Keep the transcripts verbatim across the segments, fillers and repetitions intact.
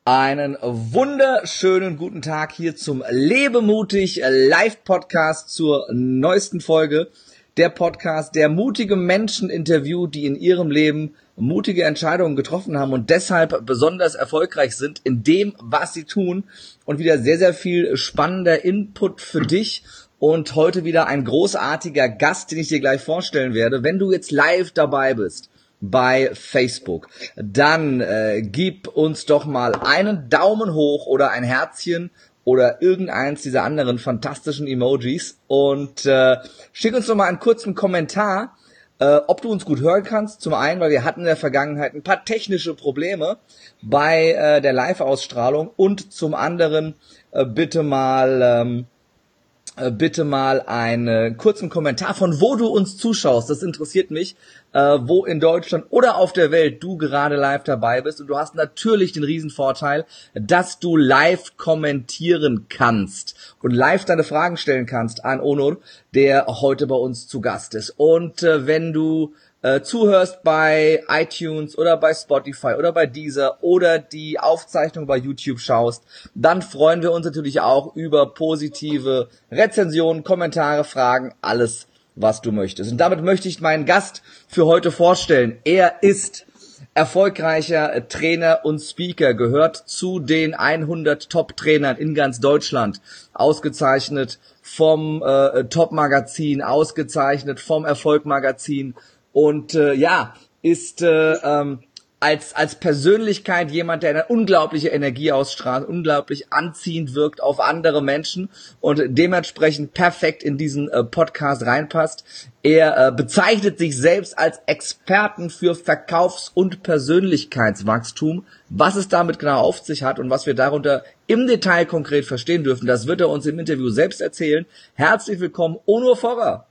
Einen wunderschönen guten Tag hier zum Lebemutig Live-Podcast zur neuesten Folge. Der Podcast, der mutige Menschen interviewt, die in ihrem Leben mutige Entscheidungen getroffen haben und deshalb besonders erfolgreich sind in dem, was sie tun. Und wieder sehr, sehr viel spannender Input für dich. Und heute wieder ein großartiger Gast, den ich dir gleich vorstellen werde. Wenn du jetzt live dabei bist bei Facebook, dann äh, gib uns doch mal einen Daumen hoch oder ein Herzchen oder irgendeins dieser anderen fantastischen Emojis und äh, schick uns doch mal einen kurzen Kommentar, äh, ob du uns gut hören kannst. Zum einen, weil wir hatten in der Vergangenheit ein paar technische Probleme bei äh, der Live-Ausstrahlung und zum anderen äh, bitte mal ähm, bitte mal einen kurzen Kommentar, von wo du uns zuschaust. Das interessiert mich, äh, wo in Deutschland oder auf der Welt du gerade live dabei bist. Und du hast natürlich den Riesenvorteil, dass du live kommentieren kannst und live deine Fragen stellen kannst an Onur, der heute bei uns zu Gast ist. Und äh, wenn du äh, zuhörst bei iTunes oder bei Spotify oder bei Deezer oder die Aufzeichnung bei YouTube schaust, dann freuen wir uns natürlich auch über positive Rezensionen, Kommentare, Fragen, alles, was du möchtest. Und damit möchte ich meinen Gast für heute vorstellen. Er ist erfolgreicher Trainer und Speaker, gehört zu den hundert Top-Trainern in ganz Deutschland, ausgezeichnet vom äh, Top-Magazin, ausgezeichnet vom Erfolg-Magazin und äh, ja, ist äh, ähm, als als Persönlichkeit jemand, der eine unglaubliche Energie ausstrahlt, unglaublich anziehend wirkt auf andere Menschen und dementsprechend perfekt in diesen äh, Podcast reinpasst. Er äh, bezeichnet sich selbst als Experten für Verkaufs- und Persönlichkeitswachstum. Was es damit genau auf sich hat und was wir darunter im Detail konkret verstehen dürfen, das wird er uns im Interview selbst erzählen. Herzlich willkommen, Onur Forrer.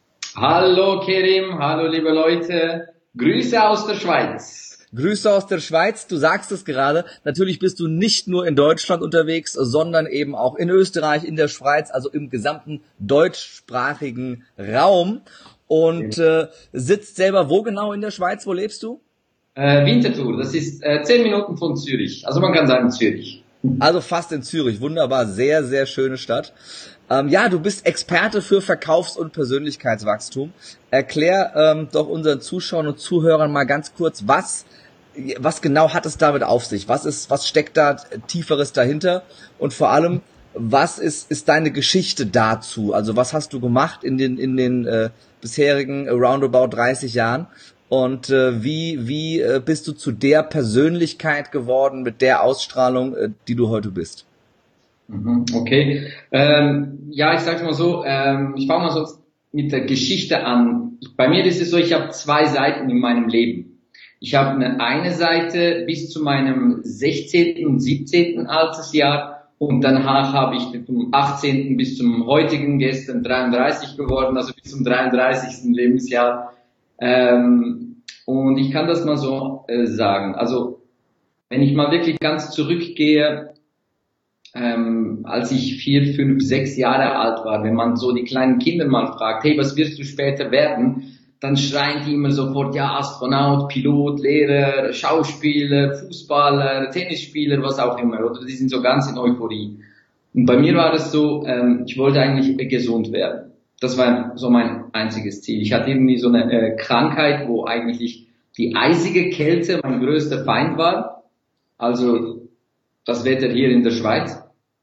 Hallo Kerim, hallo liebe Leute, Grüße aus der Schweiz. Grüße aus der Schweiz, du sagst es gerade, natürlich bist du nicht nur in Deutschland unterwegs, sondern eben auch in Österreich, in der Schweiz, also im gesamten deutschsprachigen Raum und äh, sitzt selber wo genau in der Schweiz, wo lebst du? Äh, Winterthur, das ist äh, zehn Minuten von Zürich, also man kann sagen Zürich. Also fast in Zürich, wunderbar, sehr, sehr schöne Stadt. Ähm, ja, du bist Experte für Verkaufs- und Persönlichkeitswachstum. Erklär ähm, doch unseren Zuschauern und Zuhörern mal ganz kurz, was was genau hat es damit auf sich? Was ist, was steckt da Tieferes dahinter? Und vor allem, was ist ist deine Geschichte dazu? Also was hast du gemacht in den in den äh, bisherigen roundabout dreißig Jahren? Und äh, wie wie äh, bist du zu der Persönlichkeit geworden mit der Ausstrahlung, äh, die du heute bist? Okay, ähm, ja, ich sag's mal so, ähm, ich fange mal so mit der Geschichte an. Bei mir ist es so, ich habe zwei Seiten in meinem Leben. Ich habe eine, eine Seite bis zu meinem sechzehnten und siebzehnten Altersjahr und danach habe ich vom achtzehnten bis zum heutigen, gestern dreiunddreißig geworden, also bis zum dreiunddreißigsten Lebensjahr. Ähm, und ich kann das mal so äh, sagen. Also wenn ich mal wirklich ganz zurückgehe, Ähm, als ich vier, fünf, sechs Jahre alt war, wenn man so die kleinen Kinder mal fragt, hey, was wirst du später werden? Dann schreien die immer sofort, ja, Astronaut, Pilot, Lehrer, Schauspieler, Fußballer, Tennisspieler, was auch immer, oder? Die sind so ganz in Euphorie. Und bei mir war es so, ähm, ich wollte eigentlich gesund werden. Das war so mein einziges Ziel. Ich hatte irgendwie so eine äh, Krankheit, wo eigentlich die eisige Kälte mein größter Feind war. Also das Wetter hier in der Schweiz.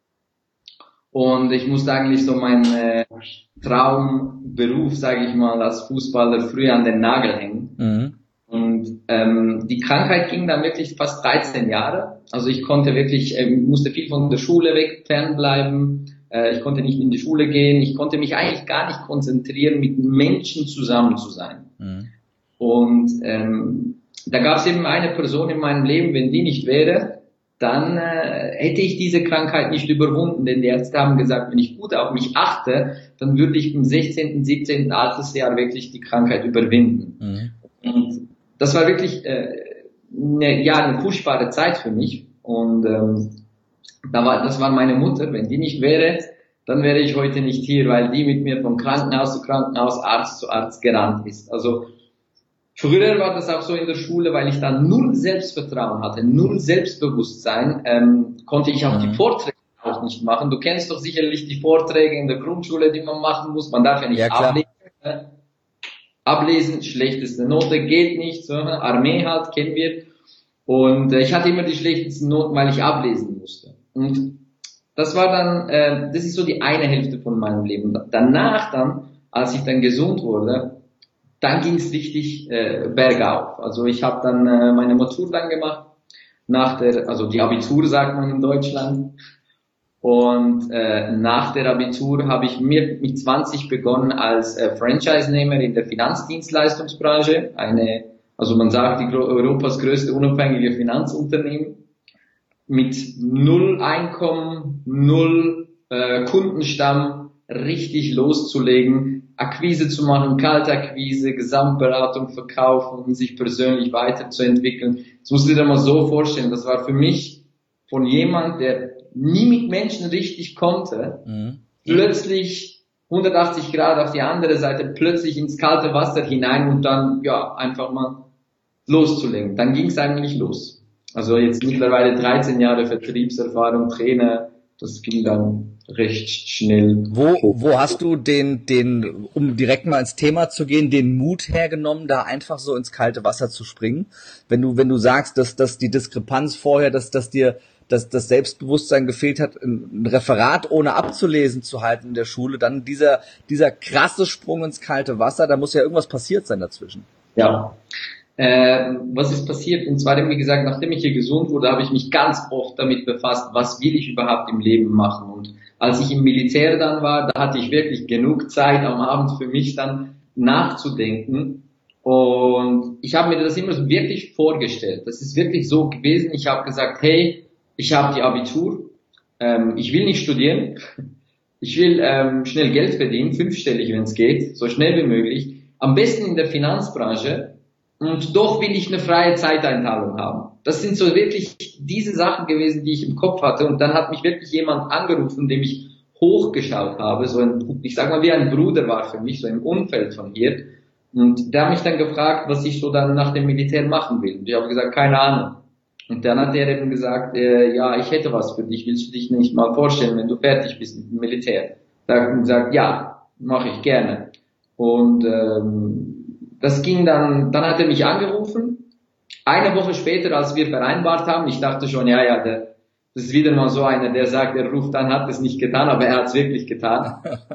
Und ich musste eigentlich so meinen äh, Traumberuf, sage ich mal, als Fußballer früher an den Nagel hängen. Mhm. Und ähm, die Krankheit ging dann wirklich fast dreizehn Jahre. Also ich konnte wirklich, äh, musste viel von der Schule weg, fernbleiben. Äh, ich konnte nicht in die Schule gehen. Ich konnte mich eigentlich gar nicht konzentrieren, mit Menschen zusammen zu sein. Mhm. Und ähm, da gab es eben eine Person in meinem Leben, wenn die nicht wäre, dann äh, hätte ich diese Krankheit nicht überwunden, denn die Ärzte haben gesagt, wenn ich gut auf mich achte, dann würde ich im sechzehnten, siebzehnten Altersjahr wirklich die Krankheit überwinden. Mhm. Und das war wirklich äh, eine, ja, eine furchtbare Zeit für mich. Und ähm, da war, das war meine Mutter. Wenn die nicht wäre, dann wäre ich heute nicht hier, weil die mit mir von Krankenhaus zu Krankenhaus, Arzt zu Arzt gerannt ist. Also Früher war das auch so in der Schule, weil ich da null Selbstvertrauen hatte, null Selbstbewusstsein, ähm, konnte ich auch mhm. die Vorträge auch nicht machen. Du kennst doch sicherlich die Vorträge in der Grundschule, die man machen muss. Man darf ja nicht ja, ablesen. Ne? Ablesen, schlechteste Note, geht nicht. So, ne? Armee halt, kennen wir. Und äh, ich hatte immer die schlechtesten Noten, weil ich ablesen musste. Und das war dann, äh, das ist so die eine Hälfte von meinem Leben. Danach dann, als ich dann gesund wurde, dann ging es richtig äh, bergauf. Also ich habe dann äh, meine Matur dann gemacht, nach der, also die Abitur sagt man in Deutschland. Und äh, nach der Abitur habe ich mit, mit zwanzig begonnen als äh, Franchise-Nehmer in der Finanzdienstleistungsbranche. Eine, also man sagt, die Europas größte unabhängige Finanzunternehmen mit null Einkommen, null äh, Kundenstamm richtig loszulegen. Akquise zu machen, Kaltakquise, Gesamtberatung, Verkaufen, sich persönlich weiterzuentwickeln. Das musst du dir mal so vorstellen. Das war für mich von jemand, der nie mit Menschen richtig konnte, mhm. plötzlich hundertachtzig Grad auf die andere Seite, plötzlich ins kalte Wasser hinein und dann ja einfach mal loszulegen. Dann ging es eigentlich los. Also jetzt mittlerweile dreizehn Jahre Vertriebserfahrung, Trainer, das ging dann recht schnell. Wo, wo hast du den, den, um direkt mal ins Thema zu gehen, den Mut hergenommen, da einfach so ins kalte Wasser zu springen? Wenn du, wenn du sagst, dass, dass die Diskrepanz vorher, dass, dass dir, dass das Selbstbewusstsein gefehlt hat, ein Referat ohne abzulesen zu halten in der Schule, dann dieser, dieser krasse Sprung ins kalte Wasser, da muss ja irgendwas passiert sein dazwischen. Ja. Äh, was ist passiert? Und zwar, wie gesagt, nachdem ich hier gesund wurde, habe ich mich ganz oft damit befasst, was will ich überhaupt im Leben machen. Und als ich im Militär dann war, da hatte ich wirklich genug Zeit am Abend für mich dann nachzudenken. Und ich habe mir das immer so wirklich vorgestellt. Das ist wirklich so gewesen. Ich habe gesagt, hey, ich habe die Abitur, ähm, ich will nicht studieren, ich will ähm, schnell Geld verdienen, fünfstellig, wenn es geht, so schnell wie möglich. Am besten in der Finanzbranche. Und doch will ich eine freie Zeiteinteilung haben. Das sind so wirklich diese Sachen gewesen, die ich im Kopf hatte. Und dann hat mich wirklich jemand angerufen, dem ich hochgeschaut habe. So ein, ich sag mal, wie ein Bruder war für mich, so im Umfeld von hier. Und der hat mich dann gefragt, was ich so dann nach dem Militär machen will. Und ich habe gesagt, keine Ahnung. Und dann hat er eben gesagt, äh, ja, ich hätte was für dich. Willst du dich nicht mal vorstellen, wenn du fertig bist mit dem Militär? Da habe ich gesagt, ja, mache ich gerne. Und ähm, das ging dann, dann hat er mich angerufen, eine Woche später, als wir vereinbart haben, ich dachte schon, ja, ja, der, das ist wieder mal so einer, der sagt, er ruft an, hat es nicht getan, aber er hat es wirklich getan.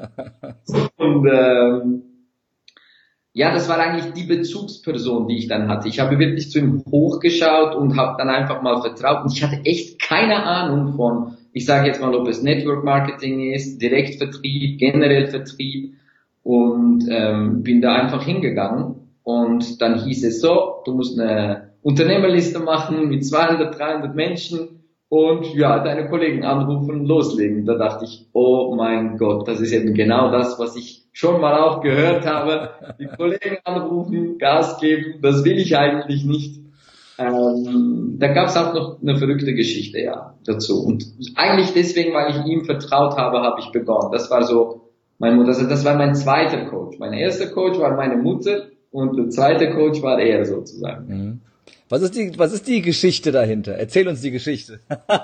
Und ähm, ja, das war eigentlich die Bezugsperson, die ich dann hatte. Ich habe wirklich zu ihm hochgeschaut und habe dann einfach mal vertraut. Und ich hatte echt keine Ahnung von, ich sage jetzt mal, ob es Network Marketing ist, Direktvertrieb, generell Vertrieb. Und ähm, bin da einfach hingegangen und dann hieß es so, du musst eine Unternehmerliste machen mit zweihundert, dreihundert Menschen und ja, deine Kollegen anrufen, loslegen. Da dachte ich, oh mein Gott, das ist eben genau das, was ich schon mal auch gehört habe. Die Kollegen anrufen, Gas geben, das will ich eigentlich nicht. Ähm, da gab es auch noch eine verrückte Geschichte ja dazu. Und eigentlich deswegen, weil ich ihm vertraut habe, habe ich begonnen. Das war so Meine Mutter, also das war mein zweiter Coach. Mein erster Coach war meine Mutter und der zweite Coach war er sozusagen. Mhm. Was ist die, was ist die Geschichte dahinter? Erzähl uns die Geschichte.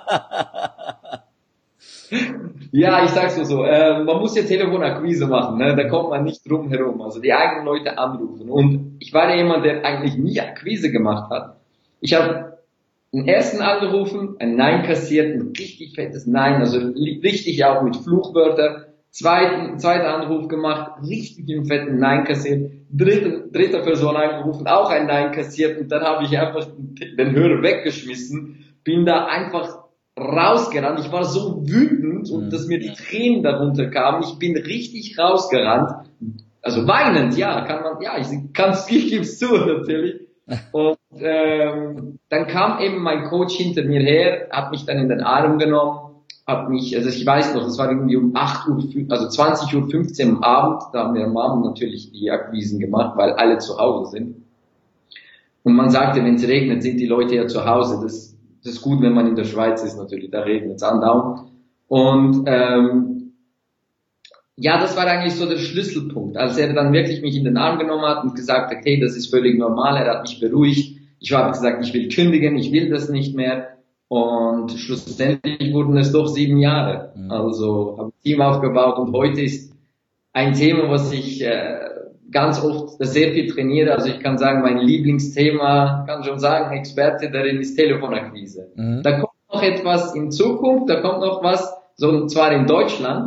Ja, ich sag's nur so. Äh, man muss ja Telefonakquise machen, ne? Da kommt man nicht drum herum. Also die eigenen Leute anrufen. Und ich war ja jemand, der eigentlich nie Akquise gemacht hat. Ich habe den ersten angerufen, ein Nein kassiert, ein richtig fettes Nein, also richtig auch mit Fluchwörtern. Zweiten, zweiter Anruf gemacht, richtig im fetten Nein kassiert, dritte, dritte Person angerufen, auch ein Nein kassiert und dann habe ich einfach den Hörer weggeschmissen, bin da einfach rausgerannt, ich war so wütend und mhm. dass mir die Tränen darunter kamen, ich bin richtig rausgerannt, also weinend, ja, kann man, ja, ich kann's, ich geb's zu natürlich. Und ähm, dann kam eben mein Coach hinter mir her, hat mich dann in den Arm genommen, hat mich, also ich weiß noch, das war irgendwie um acht Uhr, also zwanzig Uhr fünfzehn am Abend, da haben wir am Abend natürlich die Akquisen gemacht, weil alle zu Hause sind. Und man sagte, wenn es regnet, sind die Leute ja zu Hause. Das, das ist gut, wenn man in der Schweiz ist natürlich, da regnet es andauernd. Und ähm, ja, das war eigentlich so der Schlüsselpunkt, als er dann wirklich mich in den Arm genommen hat und gesagt hat, hey, das ist völlig normal, er hat mich beruhigt. Ich habe gesagt, ich will kündigen, ich will das nicht mehr. Und schlussendlich wurden es doch sieben Jahre. Mhm. Also habe ein Team aufgebaut und heute ist ein Thema, was ich äh, ganz oft sehr viel trainiere. Also ich kann sagen, mein Lieblingsthema, kann schon sagen, Experte darin ist Telefonakquise. Mhm. Da kommt noch etwas in Zukunft, da kommt noch was, so und zwar in Deutschland.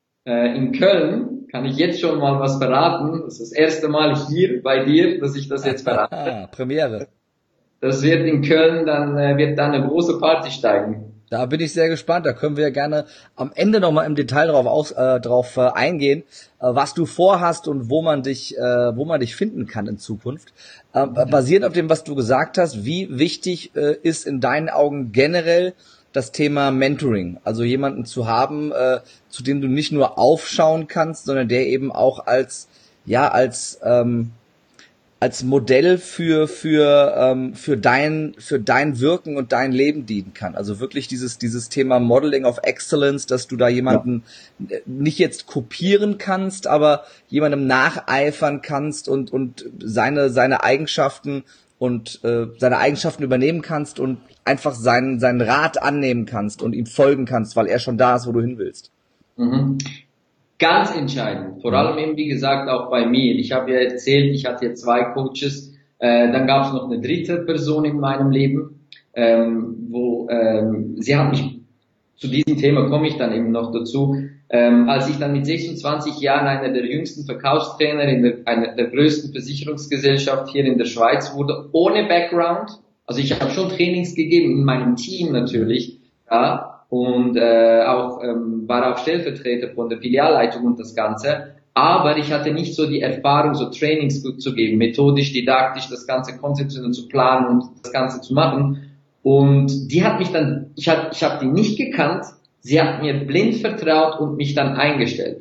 In Köln kann ich jetzt schon mal was verraten. Das ist das erste Mal hier bei dir, dass ich das jetzt verrate. Ah, Premiere. Das wird in Köln, dann wird dann eine große Party steigen. Da bin ich sehr gespannt. Da können wir ja gerne am Ende nochmal im Detail drauf, aus, äh, drauf äh, eingehen, äh, was du vorhast und wo man dich, äh, wo man dich finden kann in Zukunft. Äh, mhm. Basierend auf dem, was du gesagt hast, wie wichtig äh, ist in deinen Augen generell das Thema Mentoring, also jemanden zu haben, äh, zu dem du nicht nur aufschauen kannst, sondern der eben auch als ja als ähm, als Modell für für ähm, für dein für dein Wirken und dein Leben dienen kann. Also wirklich dieses dieses Thema Modeling of Excellence, dass du da jemanden ja. nicht jetzt kopieren kannst, aber jemandem nacheifern kannst und und seine seine Eigenschaften und äh, seine Eigenschaften übernehmen kannst und einfach seinen seinen Rat annehmen kannst und ihm folgen kannst, weil er schon da ist, wo du hin willst. Mhm. Ganz entscheidend, vor allem eben wie gesagt auch bei mir. Ich habe ja erzählt, ich hatte jetzt zwei Coaches, äh, dann gab es noch eine dritte Person in meinem Leben, ähm, wo ähm, sie hat mich, zu diesem Thema komme ich dann eben noch dazu, ähm, als ich dann mit sechsundzwanzig Jahren einer der jüngsten Verkaufstrainer in der, einer der größten Versicherungsgesellschaft hier in der Schweiz wurde, ohne Background. Also ich habe schon Trainings gegeben in meinem Team natürlich, ja, und äh, auch ähm, war auch Stellvertreter von der Filialleitung und das Ganze. Aber ich hatte nicht so die Erfahrung, so Trainings gut zu geben, methodisch, didaktisch, das Ganze konzeptionell zu planen und das Ganze zu machen. Und die hat mich dann, ich habe ich hab die nicht gekannt, sie hat mir blind vertraut und mich dann eingestellt.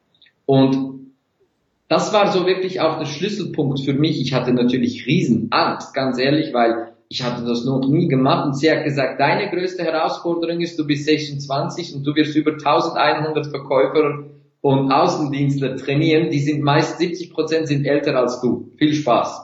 Und das war so wirklich auch der Schlüsselpunkt für mich. Ich hatte natürlich Riesenangst, ganz ehrlich, weil ich hatte das noch nie gemacht. Und sie hat gesagt, deine größte Herausforderung ist, du bist sechsundzwanzig und du wirst über eintausendeinhundert Verkäufer und Außendienstler trainieren. Die sind meist siebzig Prozent sind älter als du. Viel Spaß.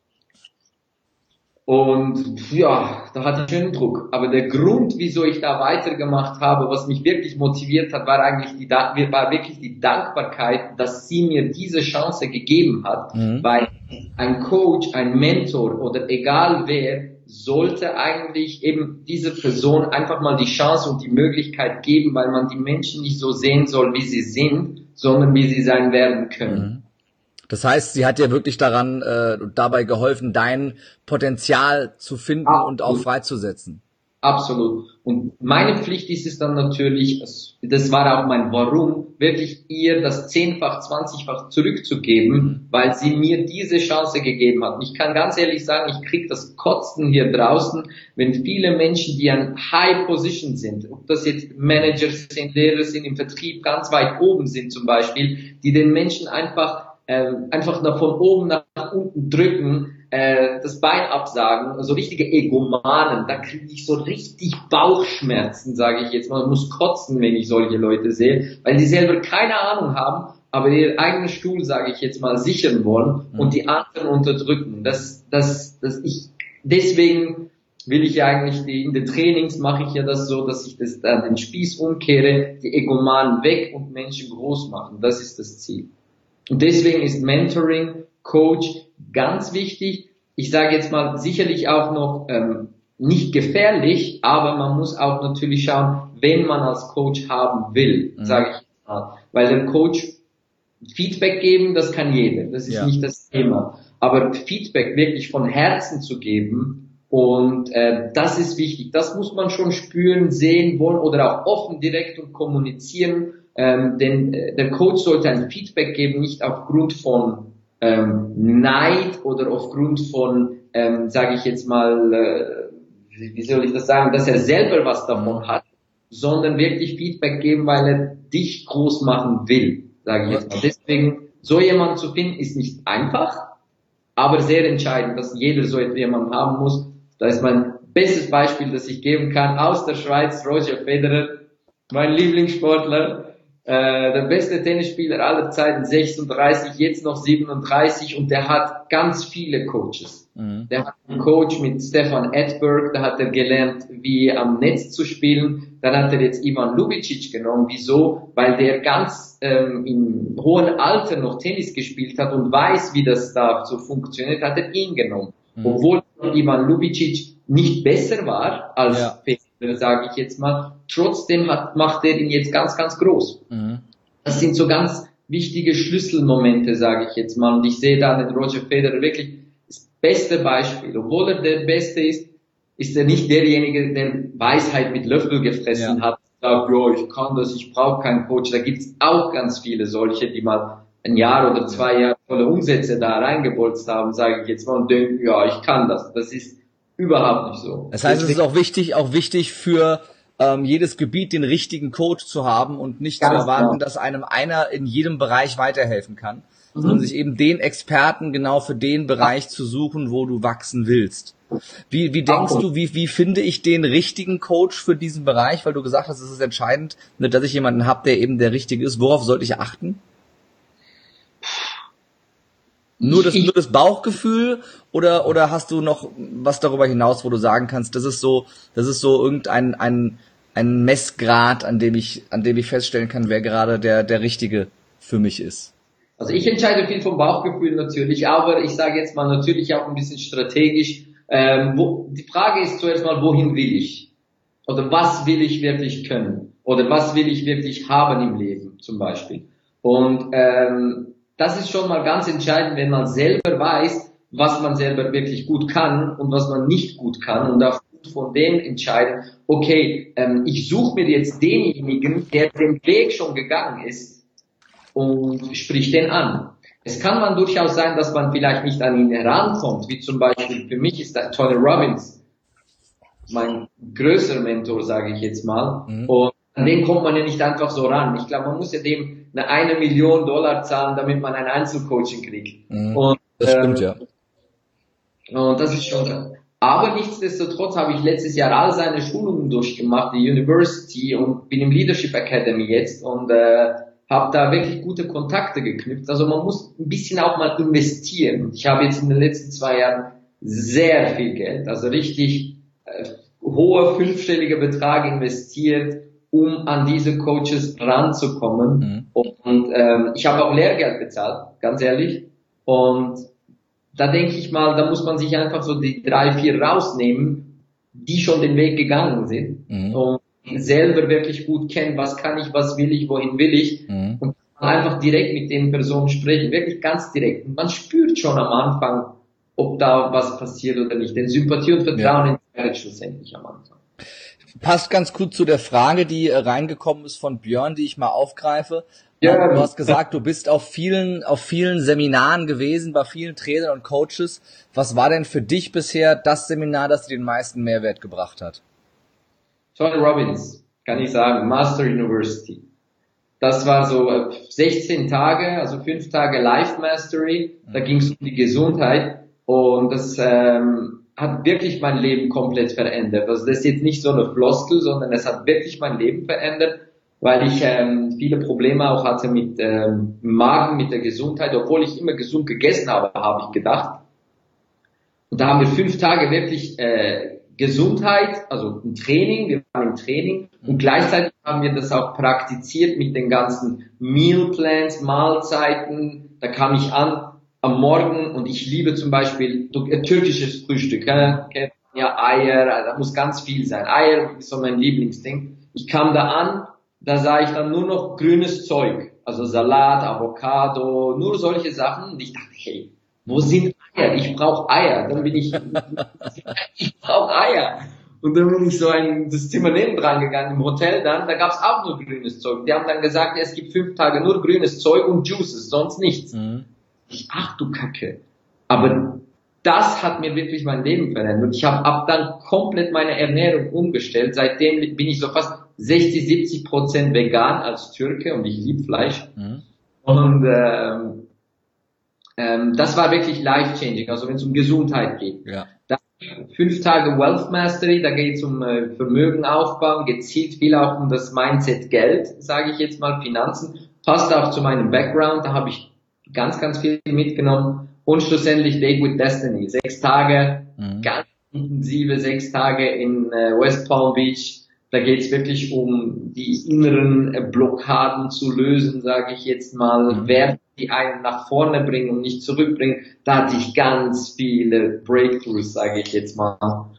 Und ja, da hatte ich schönen Druck. Aber der Grund, wieso ich da weitergemacht habe, was mich wirklich motiviert hat, war eigentlich die, war wirklich die Dankbarkeit, dass sie mir diese Chance gegeben hat. Mhm. Weil ein Coach, ein Mentor oder egal wer, sollte eigentlich eben diese Person einfach mal die Chance und die Möglichkeit geben, weil man die Menschen nicht so sehen soll, wie sie sind, sondern wie sie sein werden können. Mhm. Das heißt, sie hat dir wirklich daran äh, dabei geholfen, dein Potenzial zu finden Absolut. Und auch freizusetzen. Absolut. Und meine Pflicht ist es dann natürlich, das war auch mein Warum, wirklich ihr das zehnfach, zwanzigfach zurückzugeben, mhm. weil sie mir diese Chance gegeben hat. Und ich kann ganz ehrlich sagen, ich krieg das Kotzen hier draußen, wenn viele Menschen, die an High Position sind, ob das jetzt Manager sind, Lehrer sind, im Vertrieb ganz weit oben sind zum Beispiel, die den Menschen einfach äh, einfach nach von oben nach unten drücken, äh, das Bein absagen, so also richtige Egomanen, da kriege ich so richtig Bauchschmerzen, sage ich jetzt mal, ich muss kotzen, wenn ich solche Leute sehe, weil die selber keine Ahnung haben, aber ihren eigenen Stuhl, sage ich jetzt mal, sichern wollen und die anderen unterdrücken. Das, das, das ich, deswegen will ich ja eigentlich, die, in den Trainings mache ich ja das so, dass ich das dann den Spieß umkehre, die Egomanen weg und Menschen groß machen. Das ist das Ziel. Und deswegen ist Mentoring, Coach ganz wichtig. Ich sage jetzt mal sicherlich auch noch ähm, nicht gefährlich, aber man muss auch natürlich schauen, wen man als Coach haben will, mhm. sage ich mal. Weil der Coach Feedback geben, das kann jeder, das ist ja. nicht das Thema. Aber Feedback wirklich von Herzen zu geben, und äh, das ist wichtig. Das muss man schon spüren, sehen wollen oder auch offen direkt und kommunizieren. Ähm, denn äh, der Coach sollte ein Feedback geben, nicht aufgrund von ähm, Neid oder aufgrund von, ähm, sage ich jetzt mal, äh, wie soll ich das sagen, dass er selber was davon hat, sondern wirklich Feedback geben, weil er dich groß machen will, sage ich jetzt mal. Deswegen, so jemanden zu finden, ist nicht einfach, aber sehr entscheidend, dass jeder so jemanden haben muss. Da ist mein bestes Beispiel, das ich geben kann, aus der Schweiz, Roger Federer, mein Lieblingssportler. äh, der beste Tennisspieler aller Zeiten, sechsunddreißig, jetzt noch siebenunddreißig, und der hat ganz viele Coaches. Mhm. Der hat einen Coach mit Stefan Edberg, da hat er gelernt, wie am Netz zu spielen. Dann hat er jetzt Ivan Ljubicic genommen. Wieso? Weil der ganz ähm, im hohen Alter noch Tennis gespielt hat und weiß, wie das da so funktioniert, hat er ihn genommen. Mhm. Obwohl Ivan Ljubicic nicht besser war als ja. Federer, sage ich jetzt mal, trotzdem hat, macht er ihn jetzt ganz, ganz groß. Mhm. Das sind so ganz wichtige Schlüsselmomente, sage ich jetzt mal. Und ich sehe da den Roger Federer wirklich das beste Beispiel. Obwohl er der Beste ist, ist er nicht derjenige, der Weisheit mit Löffel gefressen ja. hat, sagt, ja, ich kann das, ich brauche keinen Coach. Da gibt es auch ganz viele solche, die mal ein Jahr oder zwei Jahre tolle Umsätze da reingebolzt haben, sage ich jetzt mal, und denken, ja, ich kann das. Das ist überhaupt nicht so. Das heißt, es ist auch wichtig, auch wichtig für ähm, jedes Gebiet den richtigen Coach zu haben und nicht Ganz zu erwarten, genau. dass einem einer in jedem Bereich weiterhelfen kann, mhm. sondern sich eben den Experten genau für den Bereich zu suchen, wo du wachsen willst. Wie, wie denkst du, wie, wie finde ich den richtigen Coach für diesen Bereich? Weil du gesagt hast, es ist entscheidend, dass ich jemanden habe, der eben der Richtige ist. Worauf sollte ich achten? Nur das, nur das Bauchgefühl oder, oder hast du noch was darüber hinaus, wo du sagen kannst, das ist so, das ist so irgendein, ein, ein Messgrad, an dem ich, an dem ich feststellen kann, wer gerade der, der Richtige für mich ist? Also ich entscheide viel vom Bauchgefühl natürlich, aber ich sage jetzt mal natürlich auch ein bisschen strategisch. Ähm, wo, die Frage ist zuerst mal, wohin will ich? Oder was will ich wirklich können? Oder was will ich wirklich haben im Leben zum Beispiel? Und, ähm, das ist schon mal ganz entscheidend, wenn man selber weiß, was man selber wirklich gut kann und was man nicht gut kann, und darf von dem entscheiden, okay, ähm, ich suche mir jetzt denjenigen, der den Weg schon gegangen ist, und sprich den an. Es kann man durchaus sein, dass man vielleicht nicht an ihn herankommt, wie zum Beispiel für mich ist Tony Robbins mein größter Mentor, sage ich jetzt mal, mhm. und an den kommt man ja nicht einfach so ran. Ich glaube, man muss ja dem eine eine Million Dollar zahlen, damit man ein Einzelcoaching kriegt. Mhm, und, das stimmt, ähm, ja. Und das ist schon. Aber nichtsdestotrotz habe ich letztes Jahr all seine Schulungen durchgemacht, die University, und bin im Leadership Academy jetzt und äh, habe da wirklich gute Kontakte geknüpft. Also man muss ein bisschen auch mal investieren. Ich habe jetzt in den letzten zwei Jahren sehr viel Geld, also richtig äh, hoher fünfstelliger Betrag investiert, um an diese Coaches ranzukommen. Mhm. Und ähm, ich habe auch Lehrgeld bezahlt, ganz ehrlich. Und da denke ich mal, da muss man sich einfach so die drei, vier rausnehmen, die schon den Weg gegangen sind. Mhm. Und selber wirklich gut kennen, was kann ich, was will ich, wohin will ich. Mhm. Und einfach direkt mit den Personen sprechen, wirklich ganz direkt. Und man spürt schon am Anfang, ob da was passiert oder nicht. Denn Sympathie und Vertrauen ja. entscheidet schlussendlich am Anfang. Passt ganz gut zu der Frage, die äh, reingekommen ist von Björn, die ich mal aufgreife. Ja. Du hast gesagt, du bist auf vielen, auf vielen Seminaren gewesen, bei vielen Trainern und Coaches. Was war denn für dich bisher das Seminar, das dir den meisten Mehrwert gebracht hat? Tony Robbins, kann ich sagen, Master University. Das war so sechzehn Tage, also fünf Tage Life Mastery. Da ging es um die Gesundheit, und das ähm, hat wirklich mein Leben komplett verändert. Also das ist jetzt nicht so eine Floskel, sondern es hat wirklich mein Leben verändert, weil ich ähm, viele Probleme auch hatte mit ähm, Magen, mit der Gesundheit, obwohl ich immer gesund gegessen habe, habe ich gedacht. Und da haben wir fünf Tage wirklich äh, Gesundheit, also ein Training, wir waren im Training, und gleichzeitig haben wir das auch praktiziert mit den ganzen Mealplans, Mahlzeiten. Da kam ich an am Morgen, und ich liebe zum Beispiel äh, türkisches Frühstück, äh, ja, Eier, da muss ganz viel sein. Eier ist so mein Lieblingsding. Ich kam da an, da sah ich dann nur noch grünes Zeug, also Salat, Avocado, nur solche Sachen. Und ich dachte, hey, wo sind Eier? Ich brauche Eier. Dann bin ich, ich brauche Eier. Und dann bin ich so ein, das Zimmer neben dran gegangen, im Hotel dann, da gab's auch nur grünes Zeug. Die haben dann gesagt, es gibt fünf Tage nur grünes Zeug und Juices, sonst nichts. Mhm. Ich, ach du Kacke. Aber das hat mir wirklich mein Leben verändert. Ich habe ab dann komplett meine Ernährung umgestellt. Seitdem bin ich so fast sechzig, siebzig Prozent vegan als Türke, und ich liebe Fleisch. Mhm. Und ähm, ähm, das war wirklich life-changing, also wenn es um Gesundheit geht. Ja. Da habe fünf Tage Wealth Mastery, da geht es um äh, Vermögen aufbauen, gezielt viel auch um das Mindset Geld, sage ich jetzt mal, Finanzen, passt auch zu meinem Background, da habe ich ganz, ganz viel mitgenommen und schlussendlich Date with Destiny, sechs Tage, mhm. ganz intensive sechs Tage in äh, West Palm Beach, da geht es wirklich um die inneren äh, Blockaden zu lösen, sage ich jetzt mal, mhm. Werte, die einen nach vorne bringen und nicht zurückbringen. Da hatte ich ganz viele Breakthroughs, sage ich jetzt mal.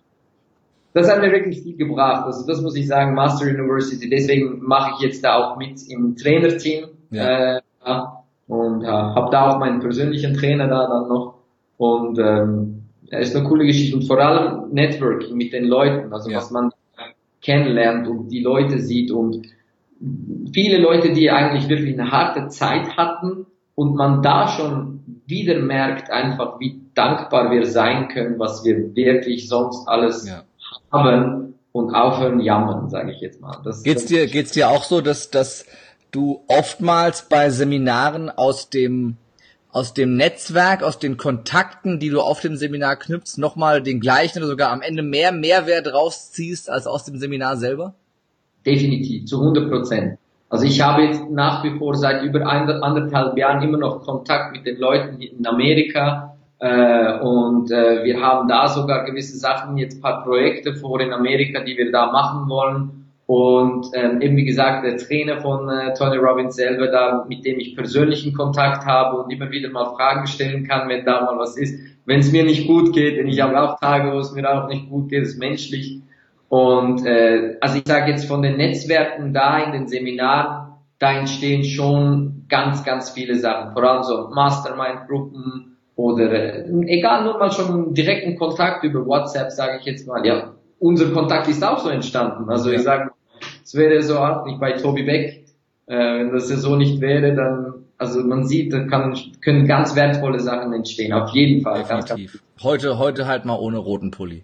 Das hat mir wirklich viel gebracht. Also das muss ich sagen, Master University. Deswegen mache ich jetzt da auch mit im Trainerteam. Ja. Äh, ja, und ja, habe da auch meinen persönlichen Trainer da dann noch. Und ähm, ja, ist eine coole Geschichte. Und vor allem Networking mit den Leuten. Also ja. was man kennenlernt und die Leute sieht. Und viele Leute, die eigentlich wirklich eine harte Zeit hatten, und man da schon wieder merkt einfach, wie dankbar wir sein können, was wir wirklich sonst alles ja. haben und aufhören jammern, sage ich jetzt mal. Das, geht's dir, geht's dir auch so, dass, dass du oftmals bei Seminaren aus dem, aus dem Netzwerk, aus den Kontakten, die du auf dem Seminar knüpfst, nochmal den gleichen oder sogar am Ende mehr Mehrwert rausziehst als aus dem Seminar selber? Definitiv, zu hundert Prozent. Also ich habe jetzt nach wie vor seit über anderthalb Jahren immer noch Kontakt mit den Leuten in Amerika äh, und äh, wir haben da sogar gewisse Sachen, jetzt ein paar Projekte vor in Amerika, die wir da machen wollen und ähm, eben wie gesagt der Trainer von äh, Tony Robbins selber da, mit dem ich persönlichen Kontakt habe und immer wieder mal Fragen stellen kann, wenn da mal was ist, wenn es mir nicht gut geht, denn ich habe auch Tage, wo es mir auch nicht gut geht, ist menschlich. Und äh, also ich sage jetzt von den Netzwerken da in den Seminaren, da entstehen schon ganz, ganz viele Sachen, vor allem so Mastermind-Gruppen oder äh, egal, nur mal schon direkten Kontakt über WhatsApp, sage ich jetzt mal. Ja, unser Kontakt ist auch so entstanden. Also ich sage, es wäre so auch nicht bei Tobi Beck, äh, wenn das ja so nicht wäre, dann also man sieht, da kann, können ganz wertvolle Sachen entstehen, auf jeden Fall. Definitiv. Ganz, ganz heute, heute halt mal ohne roten Pulli.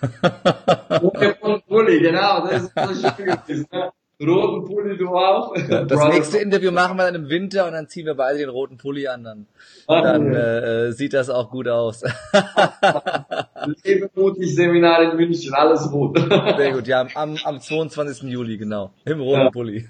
Ohne roten Pulli, genau, das ist so schön gewesen. Ne? Roten Pulli, du auch. Ja, das Brother. Nächste Interview machen wir dann im Winter und dann ziehen wir beide den roten Pulli an, dann, dann äh, sieht das auch gut aus. Lebemutig Seminar in München, alles rot. Sehr gut, ja, am, am zweiundzwanzigsten Juli, genau, im roten ja. Pulli.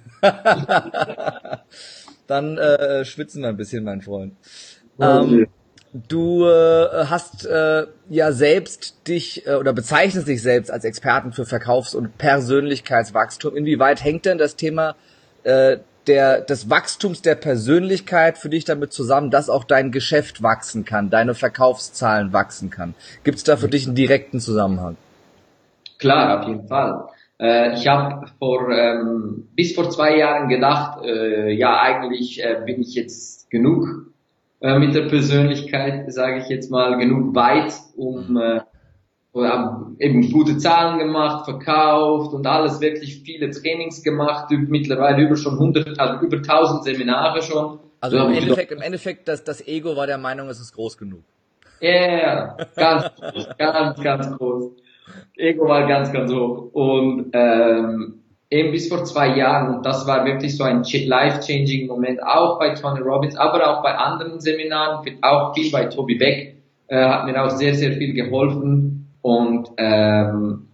Dann äh, schwitzen wir ein bisschen, mein Freund. Okay. Ähm, du äh, hast äh, ja selbst dich äh, oder bezeichnest dich selbst als Experten für Verkaufs- und Persönlichkeitswachstum. Inwieweit hängt denn das Thema äh, der des Wachstums der Persönlichkeit für dich damit zusammen, dass auch dein Geschäft wachsen kann, deine Verkaufszahlen wachsen kann? Gibt es da für dich einen direkten Zusammenhang? Klar, auf jeden Fall. Ich habe vor ähm, bis vor zwei Jahren gedacht, äh, ja eigentlich äh, bin ich jetzt genug äh, mit der Persönlichkeit, sage ich jetzt mal, genug weit, um äh, oder eben gute Zahlen gemacht, verkauft und alles, wirklich viele Trainings gemacht, mittlerweile über schon hundert, also über tausend Seminare schon. Also im Endeffekt, im Endeffekt, das, das Ego war der Meinung, es ist groß genug. Ja, yeah, ganz groß, ganz, ganz groß. Ego war ganz, ganz hoch. Und ähm, eben bis vor zwei Jahren, und das war wirklich so ein life-changing Moment, auch bei Tony Robbins, aber auch bei anderen Seminaren, auch viel bei Tobi Beck, äh, hat mir auch sehr, sehr viel geholfen. Und ähm,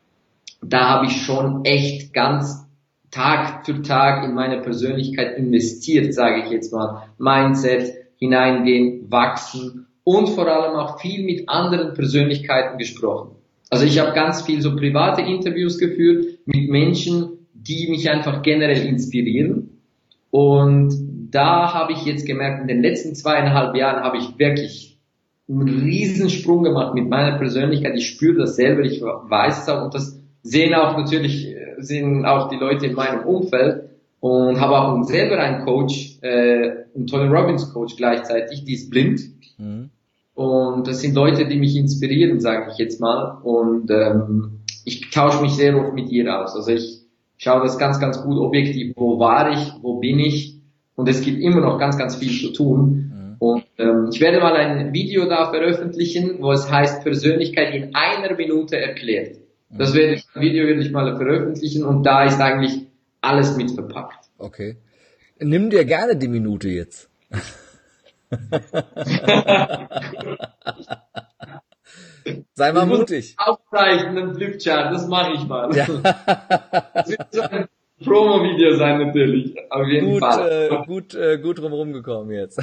da habe ich schon echt ganz Tag für Tag in meine Persönlichkeit investiert, sage ich jetzt mal. Mindset, hineingehen, wachsen und vor allem auch viel mit anderen Persönlichkeiten gesprochen. Also ich habe ganz viel so private Interviews geführt mit Menschen, die mich einfach generell inspirieren. Und da habe ich jetzt gemerkt, in den letzten zweieinhalb Jahren habe ich wirklich einen Riesensprung gemacht mit meiner Persönlichkeit. Ich spüre das selber, ich weiß es auch und das sehen auch natürlich, sehen auch die Leute in meinem Umfeld und habe auch selber einen Coach, äh, einen Tony Robbins Coach gleichzeitig, die ist blind. Mhm. Und das sind Leute, die mich inspirieren, sage ich jetzt mal. Und ähm, ich tausche mich sehr oft mit ihr aus. Also ich schaue das ganz, ganz gut objektiv. Wo war ich? Wo bin ich? Und es gibt immer noch ganz, ganz viel zu tun. Mhm. Und ähm, ich werde mal ein Video da veröffentlichen, wo es heißt Persönlichkeit in einer Minute erklärt. Mhm. Das werde ich, ein Video werde ich mal veröffentlichen und da ist eigentlich alles mit verpackt. Okay. Nimm dir gerne die Minute Sei mal mutig. Aufzeichnen, einen Flipchart, das mache ich mal. Ja. Das wird so ein Promo-Video sein natürlich, auf jeden gut, Fall. Äh, gut, äh, gut drumherum gekommen jetzt.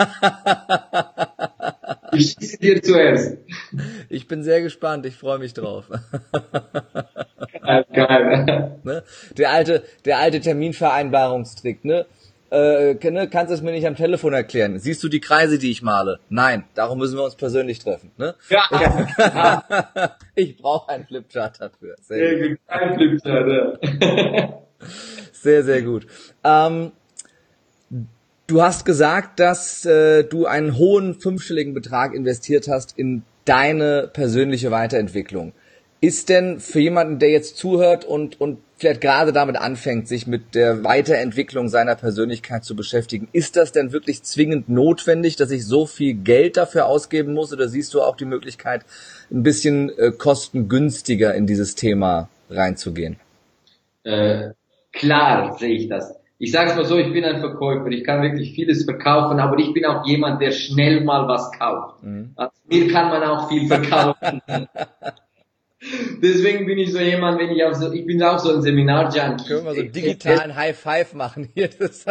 Ich schieße dir zuerst. Ich bin sehr gespannt, ich freue mich drauf. Geil, geil. Ne? Der alte, der alte Terminvereinbarungstrick, ne? Äh, ne? Kannst du es mir nicht am Telefon erklären? Siehst du die Kreise, die ich male? Nein, darum müssen wir uns persönlich treffen, ne? Ja. Ja. Ich brauche einen Flipchart dafür. Sehr, sehr gut. Ein Flipchart, ja. Sehr, sehr gut. Ähm, du hast gesagt, dass äh, du einen hohen fünfstelligen Betrag investiert hast in deine persönliche Weiterentwicklung. Ist denn für jemanden, der jetzt zuhört und und vielleicht gerade damit anfängt, sich mit der Weiterentwicklung seiner Persönlichkeit zu beschäftigen, ist das denn wirklich zwingend notwendig, dass ich so viel Geld dafür ausgeben muss, oder siehst du auch die Möglichkeit, ein bisschen äh, kostengünstiger in dieses Thema reinzugehen? Äh, klar sehe ich das. Ich sage es mal so, ich bin ein Verkäufer, ich kann wirklich vieles verkaufen, aber ich bin auch jemand, der schnell mal was kauft. Mhm. Also mir kann man auch viel verkaufen. Deswegen bin ich so jemand, wenn ich auch so, ich bin auch so ein Seminar-Junkie. Können wir mal so digitalen High-Five machen hier? Das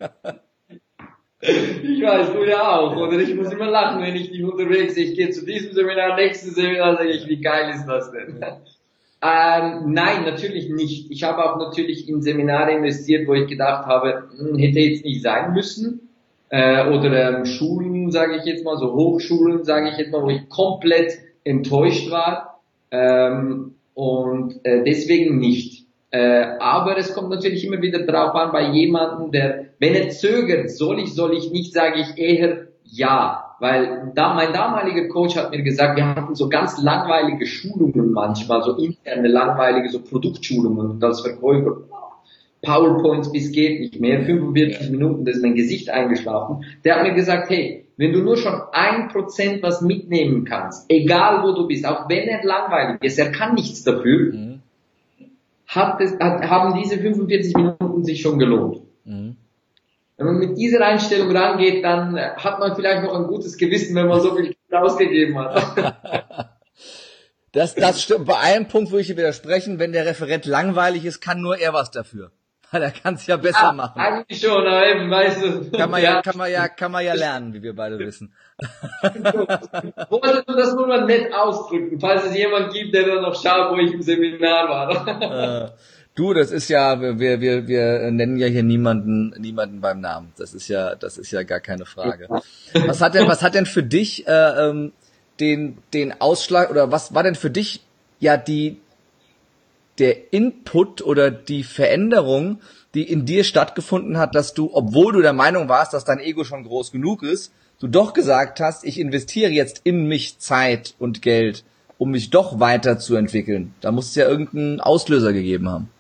ich weiß, du ja auch, oder? Ich muss immer lachen, wenn ich dich unterwegs sehe. Ich gehe zu diesem Seminar, nächsten Seminar, sage ich, wie geil ist das denn? Ähm, nein, natürlich nicht. Ich habe auch natürlich in Seminare investiert, wo ich gedacht habe, hm, hätte jetzt nicht sein müssen. Äh, oder ähm, Schulen, sage ich jetzt mal, so Hochschulen, sage ich jetzt mal, wo ich komplett enttäuscht war. Ähm, und äh, deswegen nicht. Äh, aber es kommt natürlich immer wieder drauf an, bei jemandem, der, wenn er zögert, soll ich, soll ich nicht, sage ich eher ja. Weil da, mein damaliger Coach hat mir gesagt, wir hatten so ganz langweilige Schulungen manchmal, so interne langweilige, so Produktschulungen und als Verkäufer, PowerPoints bis geht nicht mehr, fünfundvierzig Minuten, da ist mein Gesicht eingeschlafen. Der hat mir gesagt, hey, wenn du nur schon ein Prozent was mitnehmen kannst, egal wo du bist, auch wenn er langweilig ist, er kann nichts dafür, mhm. hat es, hat, haben diese fünfundvierzig Minuten sich schon gelohnt. Mhm. Wenn man mit dieser Einstellung rangeht, dann hat man vielleicht noch ein gutes Gewissen, wenn man so viel ausgegeben hat. Das, das stimmt. Bei einem Punkt würde ich dir widersprechen, wenn der Referent langweilig ist, kann nur er was dafür. Weil er kann es ja besser ja, machen. Eigentlich schon, aber eben, weißt du. Kann man ja, ja, kann man ja, kann man ja lernen, wie wir beide wissen. Wolltest du das nur mal nett ausdrücken, falls es jemand gibt, der dann noch schaut, wo ich im Seminar war. Äh, du, das ist ja, wir, wir, wir nennen ja hier niemanden, niemanden beim Namen. Das ist ja, das ist ja gar keine Frage. Was hat denn, was hat denn für dich, äh, ähm, den, den Ausschlag, oder was war denn für dich ja die, der Input oder die Veränderung, die in dir stattgefunden hat, dass du, obwohl du der Meinung warst, dass dein Ego schon groß genug ist, du doch gesagt hast, ich investiere jetzt in mich Zeit und Geld, um mich doch weiterzuentwickeln. Da muss es ja irgendeinen Auslöser gegeben haben.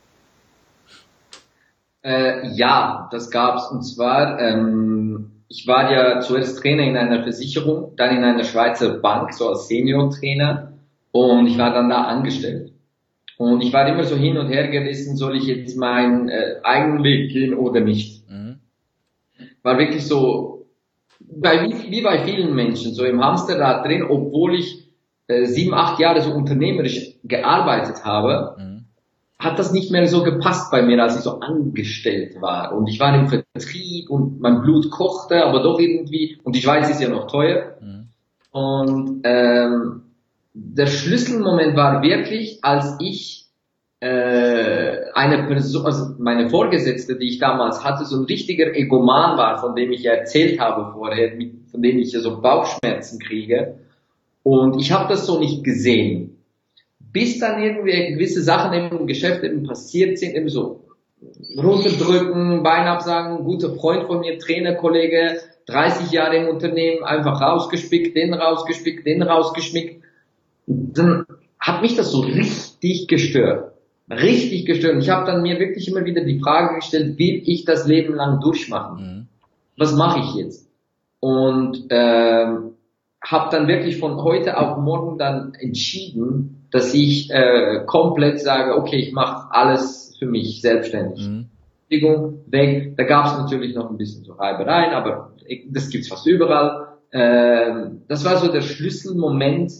Äh, ja, das gab's. Und zwar, ähm, ich war ja zuerst Trainer in einer Versicherung, dann in einer Schweizer Bank, so als Senior-Trainer, und ich war dann da angestellt. Und ich war immer so hin und her gerissen, soll ich jetzt meinen äh, eigenen Weg gehen oder nicht. Mhm. War wirklich so, bei, wie, wie bei vielen Menschen, so im Hamsterrad drin, obwohl ich äh, sieben, acht Jahre so unternehmerisch gearbeitet habe, mhm. hat das nicht mehr so gepasst bei mir, als ich so angestellt war. Und ich war im Vertrieb und mein Blut kochte, aber doch irgendwie, und die Schweiz ist ja noch teuer. Mhm. Und ähm, der Schlüsselmoment war wirklich, als ich äh, eine Person, also meine Vorgesetzte, die ich damals hatte, so ein richtiger Egoman war, von dem ich ja erzählt habe vorher, mit, von dem ich ja so Bauchschmerzen kriege. Und ich habe das so nicht gesehen. Bis dann irgendwie gewisse Sachen im Geschäft eben passiert sind, eben so runterdrücken, Bein absagen, ein guter Freund von mir, Trainerkollege, dreißig Jahre im Unternehmen, einfach rausgespickt, den rausgespickt, den rausgeschmickt. Dann hat mich das so richtig gestört. Richtig gestört. Und ich habe dann mir wirklich immer wieder die Frage gestellt, will ich das Leben lang durchmachen? Mhm. Was mache ich jetzt? Und ähm, habe dann wirklich von heute auf morgen dann entschieden, dass ich äh, komplett sage, okay, ich mache alles für mich selbstständig. Mhm. Weg. Da gab es natürlich noch ein bisschen so Reibereien, aber das gibt's fast überall. Ähm, das war so der Schlüsselmoment,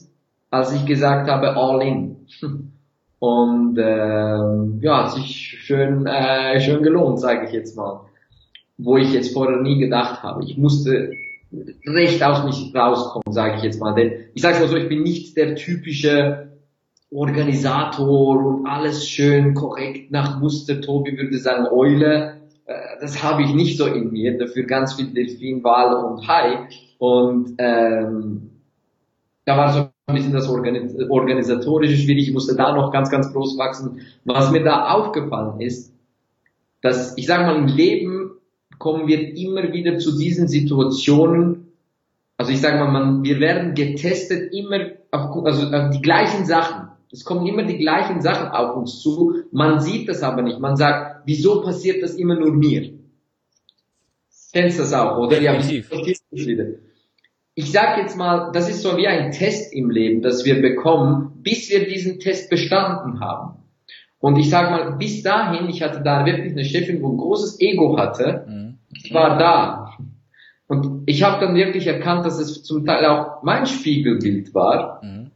als ich gesagt habe, all in. Und ähm, ja, hat sich schön, äh, schön gelohnt, sage ich jetzt mal. Wo ich jetzt vorher nie gedacht habe. Ich musste recht aus mich rauskommen, sage ich jetzt mal. Denn ich sage mal so, ich bin nicht der typische Organisator und alles schön korrekt nach Muster. Tobi würde sagen Eule. Das habe ich nicht so in mir. Dafür ganz viel Delfin, Wal und Hai. Und ähm, da war so ein bisschen das Organis- organisatorische schwierig. Ich musste da noch ganz, ganz groß wachsen. Was mir da aufgefallen ist, dass, ich sage mal, im Leben kommen wir immer wieder zu diesen Situationen. Also ich sage mal, man, wir werden getestet immer auf, also auf die gleichen Sachen. Es kommen immer die gleichen Sachen auf uns zu. Man sieht das aber nicht. Man sagt, wieso passiert das immer nur mir? Kennst du das auch, oder? Definitiv. Ja, ich sage jetzt mal, das ist so wie ein Test im Leben, das wir bekommen, bis wir diesen Test bestanden haben. Und ich sage mal, bis dahin, ich hatte da wirklich eine Chefin, wo ein großes Ego hatte. Mhm. Ich war da. Und ich habe dann wirklich erkannt, dass es zum Teil auch mein Spiegelbild war. Mhm.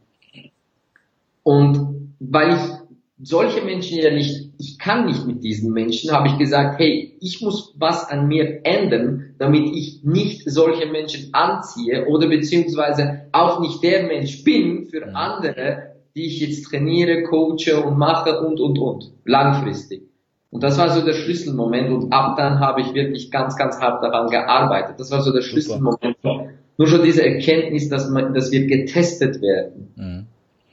Und weil ich solche Menschen ja nicht, ich kann nicht mit diesen Menschen, habe ich gesagt, hey, ich muss was an mir ändern, damit ich nicht solche Menschen anziehe oder beziehungsweise auch nicht der Mensch bin für andere, die ich jetzt trainiere, coache und mache und, und, und, langfristig. Und das war so der Schlüsselmoment und ab dann habe ich wirklich ganz, ganz hart daran gearbeitet. Das war so der Schlüsselmoment. Nur schon diese Erkenntnis, dass man, dass wir getestet werden.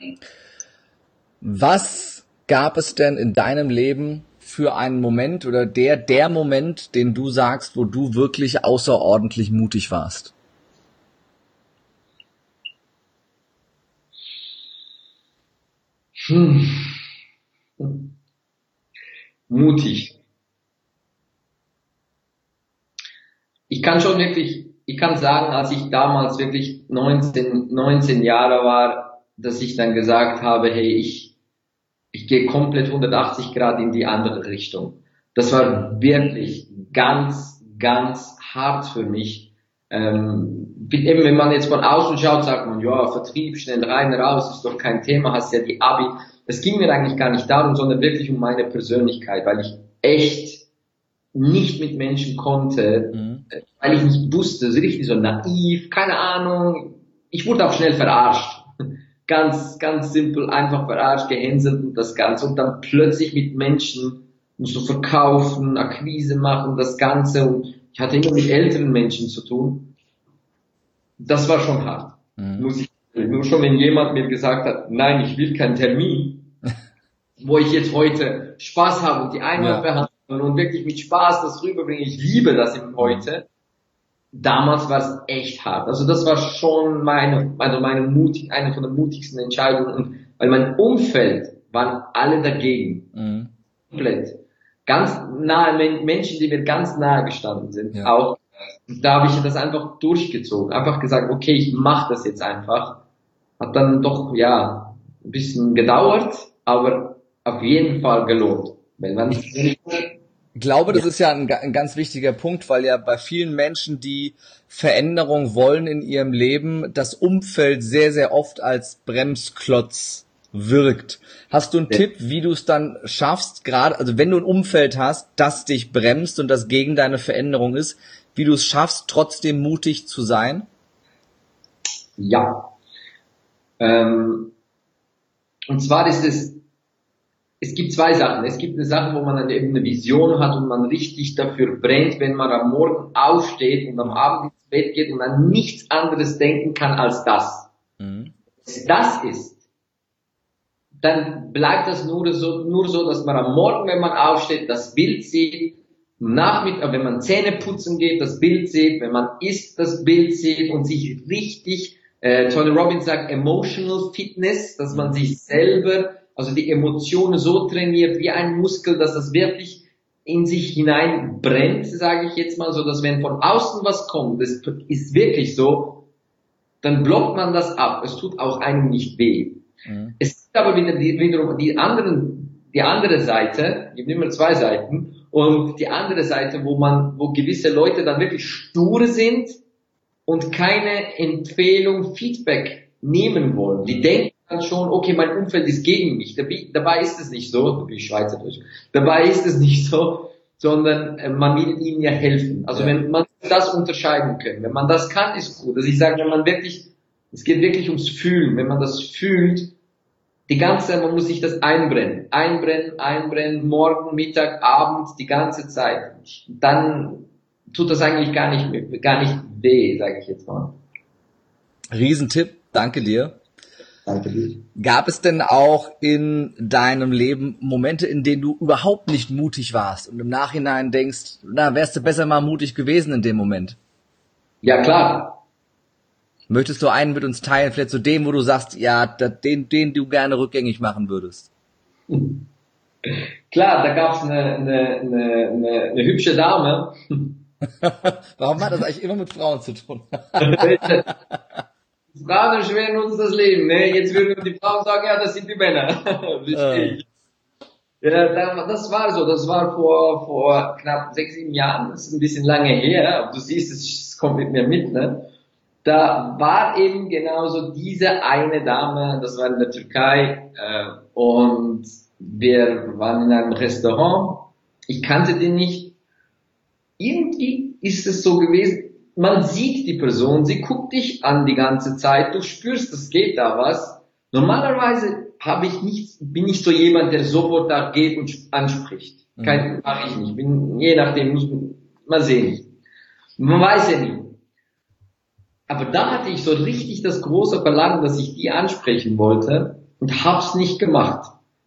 Was gab es denn in deinem Leben für einen Moment oder der, der Moment, den du sagst, wo du wirklich außerordentlich mutig warst? Hm. Mutig. Ich kann schon wirklich, ich kann sagen, als ich damals wirklich neunzehn, neunzehn Jahre war, dass ich dann gesagt habe, hey, ich, ich gehe komplett hundertachtzig Grad in die andere Richtung. Das war wirklich ganz, ganz hart für mich. Ähm, eben, wenn man jetzt von außen schaut, sagt man, ja, Vertrieb, schnell rein, raus, ist doch kein Thema, hast ja die Abi. Es ging mir eigentlich gar nicht darum, sondern wirklich um meine Persönlichkeit, weil ich echt nicht mit Menschen konnte, mhm. weil ich nicht wusste, so richtig so naiv, keine Ahnung. Ich wurde auch schnell verarscht. Ganz, ganz simpel, einfach verarscht, gehänselt und das Ganze. Und dann plötzlich mit Menschen musst du verkaufen, Akquise machen, das Ganze. Und ich hatte immer mit älteren Menschen zu tun. Das war schon hart. Mhm. Muss ich, nur schon wenn jemand mir gesagt hat, nein, ich will keinen Termin, wo ich jetzt heute Spaß habe und die Einwandbehandlung ja. und wirklich mit Spaß das rüberbringe. Ich liebe das im Heute. Damals war es echt hart. Also das war schon meine, also meine mutig, eine von den mutigsten Entscheidungen. Und weil mein Umfeld waren alle dagegen. Mhm. Komplett. Ganz nahe Menschen, die mir ganz nahe gestanden sind. Ja. Auch da habe ich das einfach durchgezogen. Einfach gesagt, okay, ich mache das jetzt einfach. Hat dann doch, ja, ein bisschen gedauert, aber auf jeden Fall gelohnt. Wenn man ich glaube, das ist ja ein, ein ganz wichtiger Punkt, weil ja bei vielen Menschen, die Veränderung wollen in ihrem Leben, das Umfeld sehr, sehr oft als Bremsklotz wirkt. Hast du einen ja. Tipp, wie du es dann schaffst, gerade, also wenn du ein Umfeld hast, das dich bremst und das gegen deine Veränderung ist, wie du es schaffst, trotzdem mutig zu sein? Ja. Ähm, und zwar ist es, es gibt zwei Sachen. Es gibt eine Sache, wo man dann eben eine Vision hat und man richtig dafür brennt, wenn man am Morgen aufsteht und am Abend ins Bett geht und an nichts anderes denken kann als das. Mhm. Wenn das ist, dann bleibt das nur so, nur so, dass man am Morgen, wenn man aufsteht, das Bild sieht, Nachmittag, wenn man Zähne putzen geht, das Bild sieht, wenn man isst, das Bild sieht und sich richtig, äh, Tony Robbins sagt, emotional fitness, dass man sich selber, also die Emotionen so trainiert wie ein Muskel, dass das wirklich in sich hinein brennt, sage ich jetzt mal, so dass wenn von außen was kommt, das ist wirklich so, dann blockt man das ab. Es tut auch einem nicht weh. Mhm. Es gibt aber wieder die, wiederum die anderen, die andere Seite, es gibt immer zwei Seiten, und die andere Seite, wo man, wo gewisse Leute dann wirklich stur sind und keine Empfehlung, Feedback nehmen wollen. Die denken dann schon, okay, mein Umfeld ist gegen mich. Dabei, dabei ist es nicht so, da bin ich Schweizerdeutsch, dabei ist es nicht so, sondern äh, man will ihnen ja helfen. Also ja. Wenn man das unterscheiden kann, wenn man das kann, ist gut. Also ich sage, wenn man wirklich, es geht wirklich ums Fühlen, wenn man das fühlt, die ganze, man muss sich das einbrennen, einbrennen, einbrennen, morgen, Mittag, Abend, die ganze Zeit. Dann tut das eigentlich gar nicht, gar nicht weh, sage ich jetzt mal. Riesentipp, danke dir. Danke dir. Gab es denn auch in deinem Leben Momente, in denen du überhaupt nicht mutig warst und im Nachhinein denkst, na, wärst du besser mal mutig gewesen in dem Moment? Ja, klar. Möchtest du einen mit uns teilen, vielleicht zu dem, wo du sagst, ja, den, den du gerne rückgängig machen würdest? Klar, da gab's eine, eine, eine, eine, eine hübsche Dame. Warum hat das eigentlich immer mit Frauen zu tun? Frauen erschweren uns das Leben, ne? Jetzt würden die Frauen sagen, ja, das sind die Männer. äh. Ja, das war so, das war vor, vor knapp sechs, sieben Jahren, das ist ein bisschen lange her, aber du siehst, es kommt mit mir mit, ne? Da war eben genauso diese eine Dame, das war in der Türkei, äh, und wir waren in einem Restaurant, ich kannte den nicht, irgendwie ist es so gewesen, man sieht die Person, sie guckt dich an die ganze Zeit, du spürst, es geht da was. Normalerweise habe ich nicht, bin ich so jemand, der sofort da geht und anspricht. Kein, mache ich nicht. Bin, je nachdem, muss man mal sehen. Man weiß ja nie. Aber da hatte ich so richtig das große Verlangen, dass ich die ansprechen wollte und hab's nicht gemacht.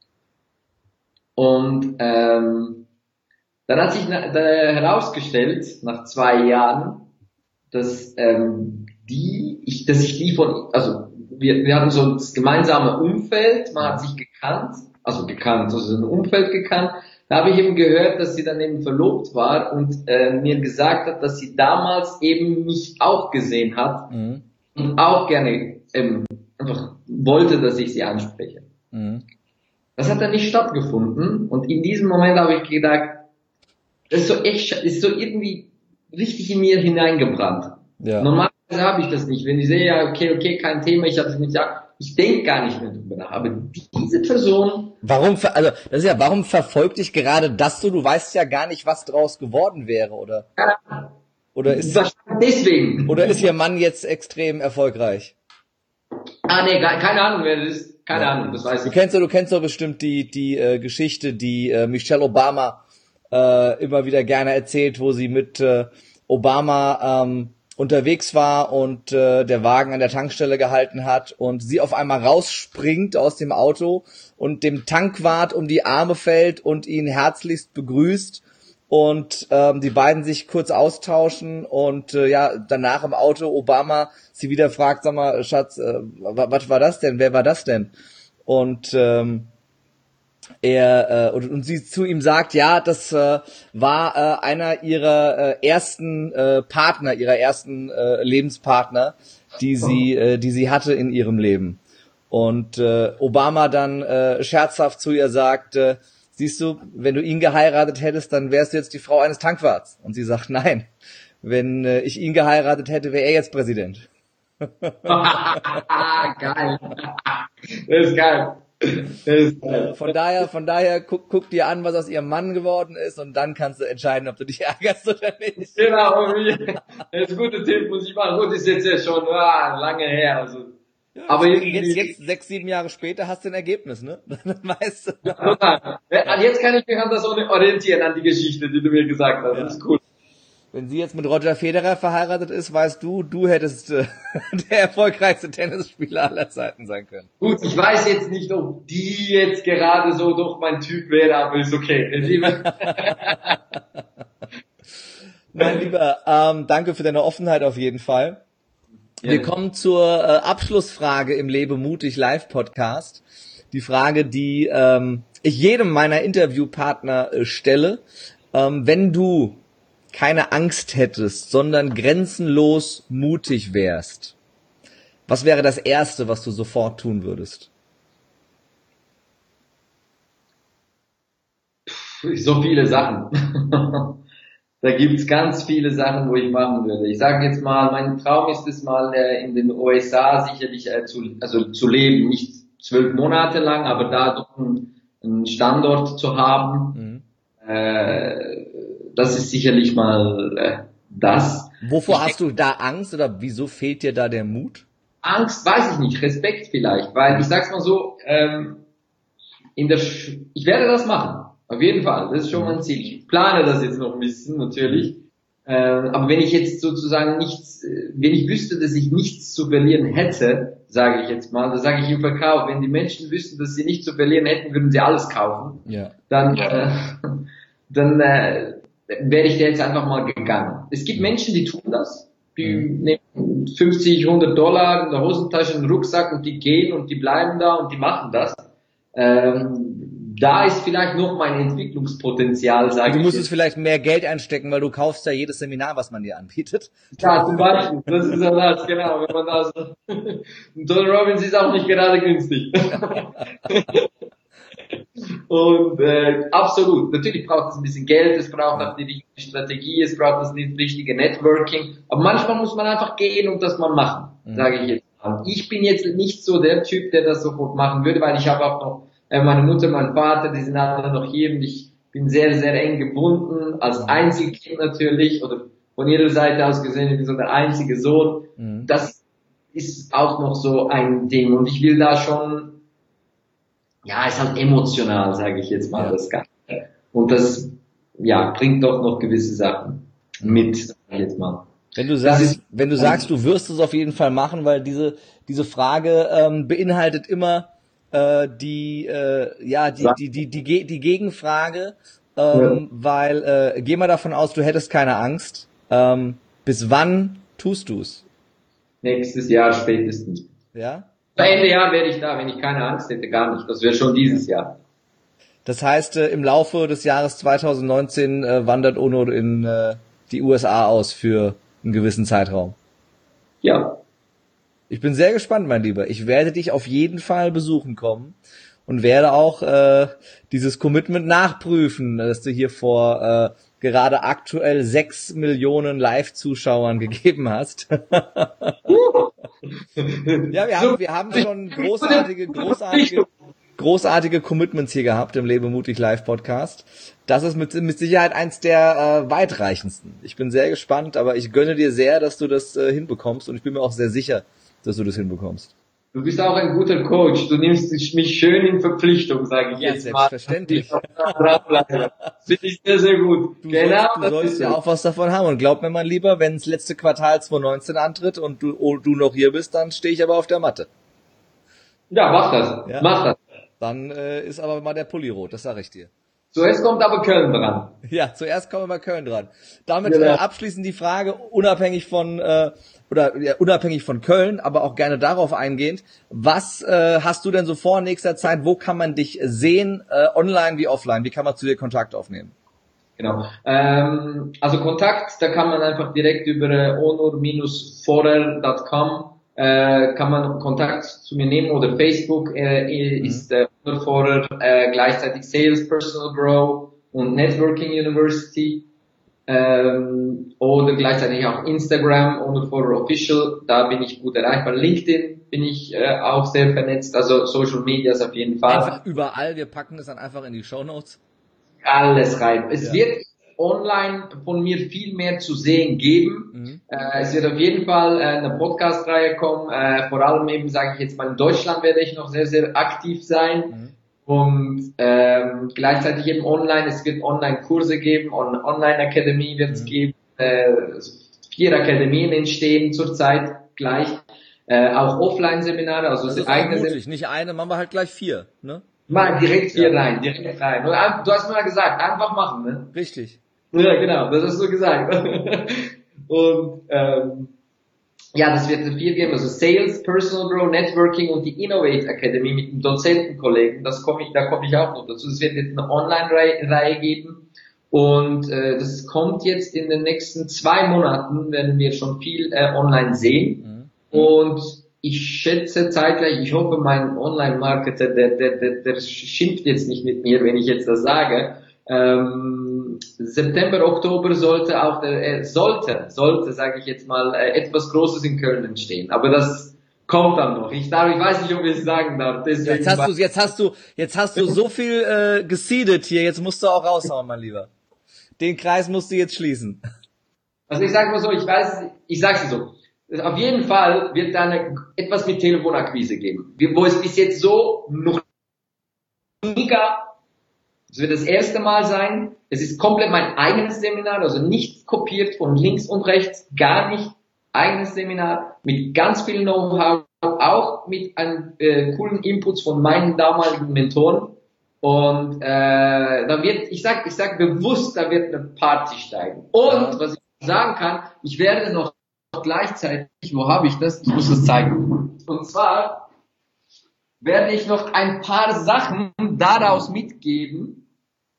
Und ähm, dann hat sich na, da herausgestellt, nach zwei Jahren, dass ähm, die, ich, dass ich die von, also wir, wir hatten so das gemeinsame Umfeld, man hat sich gekannt, also gekannt, also ein Umfeld gekannt. Da habe ich eben gehört, dass sie dann eben verlobt war und äh, mir gesagt hat, dass sie damals eben mich auch gesehen hat mhm. und auch gerne ähm, einfach wollte, dass ich sie anspreche. Mhm. Das hat dann nicht stattgefunden und in diesem Moment habe ich gedacht, das ist so echt, ist so irgendwie richtig in mir hineingebrannt. Ja. Normalerweise habe ich das nicht. Wenn ich sehe, ja, okay, okay, kein Thema, ich habe es nicht gesagt, ich denke gar nicht mehr drüber nach. Aber diese Person... Warum, also, das ist ja, warum verfolgt dich gerade das so? Du weißt ja gar nicht, was draus geworden wäre, oder? Ja, oder ist, deswegen. Oder ist ihr Mann jetzt extrem erfolgreich? Ah, nee, keine Ahnung, wer das ist. Keine ja. Ahnung, das weiß ich. Du kennst, du kennst doch bestimmt die, die, äh, Geschichte, die, äh, Michelle Obama, äh, immer wieder gerne erzählt, wo sie mit, äh, Obama, ähm, unterwegs war und äh, der Wagen an der Tankstelle gehalten hat und sie auf einmal rausspringt aus dem Auto und dem Tankwart um die Arme fällt und ihn herzlichst begrüßt und ähm, die beiden sich kurz austauschen und äh, ja, danach im Auto Obama sie wieder fragt, sag mal, Schatz, äh, was war das denn? Wer war das denn? Und ähm, er äh, und, und sie zu ihm sagt, ja, das äh, war äh, einer ihrer äh, ersten äh, Partner, ihrer ersten äh, Lebenspartner, die sie äh, die sie hatte in ihrem Leben. Und äh, Obama dann äh, scherzhaft zu ihr sagt, äh, siehst du, wenn du ihn geheiratet hättest, dann wärst du jetzt die Frau eines Tankwarts. Und sie sagt, nein, wenn äh, ich ihn geheiratet hätte, wäre er jetzt Präsident. Geil. Das ist geil. Von daher, von daher guck, guck dir an, was aus ihrem Mann geworden ist und dann kannst du entscheiden, ob du dich ärgerst oder nicht. Genau, das ist gute Tipp, muss ich machen. Gut, ist jetzt ja schon ah, lange her. Also. Ja, aber jetzt, jetzt, sechs, sieben Jahre später hast du ein Ergebnis, ne? Weißt du. Ja, jetzt kann ich mich an das orientieren, an die Geschichte, die du mir gesagt hast. Ja. Das ist cool. Wenn sie jetzt mit Roger Federer verheiratet ist, weißt du, du hättest äh, der erfolgreichste Tennisspieler aller Zeiten sein können. Gut, ich weiß jetzt nicht, ob die jetzt gerade so doch mein Typ wäre, aber ist okay. Mein Lieber, ähm, danke für deine Offenheit auf jeden Fall. Ja. Wir kommen zur äh, Abschlussfrage im Lebe mutig Live Podcast. Die Frage, die ähm, ich jedem meiner Interviewpartner äh, stelle. Ähm, wenn du keine Angst hättest, sondern grenzenlos mutig wärst, was wäre das Erste, was du sofort tun würdest? So viele Sachen. Da gibt's ganz viele Sachen, wo ich machen würde. Ich sage jetzt mal, mein Traum ist es mal, in den U S A sicherlich zu, also zu leben, nicht zwölf Monate lang, aber da doch einen, einen Standort zu haben, mhm. äh, das ist sicherlich mal äh, das. Wovor ich hast denke, du da Angst oder wieso fehlt dir da der Mut? Angst, weiß ich nicht, Respekt vielleicht, weil ich sag's mal so, ähm, in der Sch- ich werde das machen, auf jeden Fall, das ist schon mein Ziel. Ich plane das jetzt noch ein bisschen, natürlich, äh, aber wenn ich jetzt sozusagen nichts, wenn ich wüsste, dass ich nichts zu verlieren hätte, sage ich jetzt mal, das sage ich im Verkauf, wenn die Menschen wüssten, dass sie nichts zu verlieren hätten, würden sie alles kaufen, ja. dann, äh, dann äh, wäre ich da jetzt einfach mal gegangen. Es gibt Menschen, die tun das, die mhm. nehmen fünfzig, hundert Dollar in der Hosentasche, einen Rucksack und die gehen und die bleiben da und die machen das. Ähm, da ist vielleicht noch mein Entwicklungspotenzial, sage ich. Du musst jetzt. es vielleicht mehr Geld einstecken, weil du kaufst ja jedes Seminar, was man dir anbietet. Ja, zum Beispiel. Das ist ja das, genau. Wenn man da so Tony Robbins ist auch nicht gerade günstig. Und äh, absolut. Natürlich braucht es ein bisschen Geld, es braucht auch die richtige Strategie, es braucht das richtige Networking. Aber manchmal muss man einfach gehen und das mal machen, mhm. sage ich jetzt. Ich bin jetzt nicht so der Typ, der das sofort machen würde, weil ich habe auch noch äh, meine Mutter, mein Vater, die sind alle noch hier und ich bin sehr, sehr eng gebunden, als Einzelkind natürlich, oder von ihrer Seite aus gesehen, ich bin so der einzige Sohn. Mhm. Das ist auch noch so ein Ding und ich will da schon, ja, ist halt emotional, sage ich jetzt mal, ja. das Ganze. Und das, ja, bringt doch noch gewisse Sachen mit, sag ich jetzt mal. Wenn du sagst, wenn du sagst, du wirst es auf jeden Fall machen, weil diese diese Frage ähm, beinhaltet immer äh, die äh, ja die die die die die, die Gegenfrage, ähm, ja. weil äh, geh mal davon aus, du hättest keine Angst. Ähm, bis wann tust du's? Nächstes Jahr spätestens. Ja. Ende Jahr wäre ich da, wenn ich keine Angst hätte, gar nicht. Das wäre schon dieses Jahr. Das heißt, äh, im Laufe des Jahres zwanzig neunzehn äh, wandert Ono in äh, die U S A aus für einen gewissen Zeitraum. Ja. Ich bin sehr gespannt, mein Lieber. Ich werde dich auf jeden Fall besuchen kommen und werde auch äh, dieses Commitment nachprüfen, das du hier vor äh, gerade aktuell sechs Millionen Live-Zuschauern gegeben hast. Ja, wir haben, wir haben schon großartige, großartige, großartige Commitments hier gehabt im Lebe mutig Live Podcast. Das ist mit, mit Sicherheit eins der äh, weitreichendsten. Ich bin sehr gespannt, aber ich gönne dir sehr, dass du das äh, hinbekommst und ich bin mir auch sehr sicher, dass du das hinbekommst. Du bist auch ein guter Coach. Du nimmst mich schön in Verpflichtung, sage ich ja, jetzt mal. Selbstverständlich. Finde ich sehr, sehr gut. Du genau. sollst, du sollst ja auch was davon haben. Und glaub mir mal lieber, wenn das letzte Quartal zwanzig neunzehn antritt und du, oh, du noch hier bist, dann stehe ich aber auf der Matte. Ja, mach das. Ja? Mach das. Dann äh, ist aber mal der Pulli rot, das sage ich dir. Zuerst kommt aber Köln dran. Ja, zuerst kommen wir Köln dran. Damit ja, äh, abschließend die Frage, unabhängig von äh, oder ja, unabhängig von Köln, aber auch gerne darauf eingehend, was äh, hast du denn so vor in nächster Zeit? Wo kann man dich sehen, äh, online wie offline? Wie kann man zu dir Kontakt aufnehmen? Genau. Ähm, also Kontakt, da kann man einfach direkt über äh, onur Bindestrich forer Punkt com äh, kann man Kontakt zu mir nehmen oder Facebook äh, ist äh, Onur Forer äh, gleichzeitig Sales, Personal Grow und Networking University ähm, oder gleichzeitig auch Instagram Onur Forer Official, da bin ich gut erreichbar. LinkedIn bin ich äh, auch sehr vernetzt, also Social Medias auf jeden Fall. Einfach überall, wir packen es dann einfach in die Shownotes. Alles rein. Es ja. wird online von mir viel mehr zu sehen geben. Mhm. Äh, es wird auf jeden Fall äh, eine Podcast-Reihe kommen. Äh, vor allem eben, sage ich jetzt mal, in Deutschland werde ich noch sehr, sehr aktiv sein. Mhm. Und ähm, gleichzeitig eben online. Es wird Online-Kurse geben. On- Online-Akademie wird es mhm. geben. Äh, vier Akademien entstehen zurzeit gleich. Äh, auch Offline-Seminare. Also das ist eigene mutig. Nicht eine, machen wir halt gleich vier. Ne? Mal direkt hier ja. rein, direkt rein. Du hast mir mal gesagt, einfach machen, ne? Richtig. Ja, genau, das hast du gesagt. Und ähm, ja, das wird vier geben, also Sales, Personal Grow, Networking und die Innovate Academy mit dem Dozentenkollegen. Das komme ich, da komme ich auch noch dazu. Es wird jetzt eine Online-Reihe geben und äh, das kommt jetzt in den nächsten zwei Monaten, werden wir schon viel äh, online sehen. Mhm. Und ich schätze zeitgleich, ich hoffe, mein Online-Marketer, der, der, der, der schimpft jetzt nicht mit mir, wenn ich jetzt das sage. Ähm, September, Oktober sollte auch, der, äh, sollte, sollte, sage ich jetzt mal, äh, etwas Großes in Köln entstehen. Aber das kommt dann noch. Ich darf, ich weiß nicht, ob ich es sagen darf. Deswegen jetzt hast du, jetzt hast du, jetzt hast du so viel äh, geseedet hier. Jetzt musst du auch raushauen, mein Lieber. Den Kreis musst du jetzt schließen. Also ich sage mal so, ich weiß, ich sag's dir so. Auf jeden Fall wird da eine, etwas mit Telefonakquise geben, wo es bis jetzt so noch nie gab. Es wird das erste Mal sein. Es ist komplett mein eigenes Seminar, also nicht kopiert von links und rechts, gar nicht. Eigenes Seminar mit ganz viel Know-how, auch mit einem äh, coolen Inputs von meinen damaligen Mentoren. Und äh, da wird, ich sag, ich sag bewusst, da wird eine Party steigen. Und was ich sagen kann, ich werde noch gleichzeitig, wo habe ich das? Ich muss das zeigen. Und zwar werde ich noch ein paar Sachen daraus mitgeben.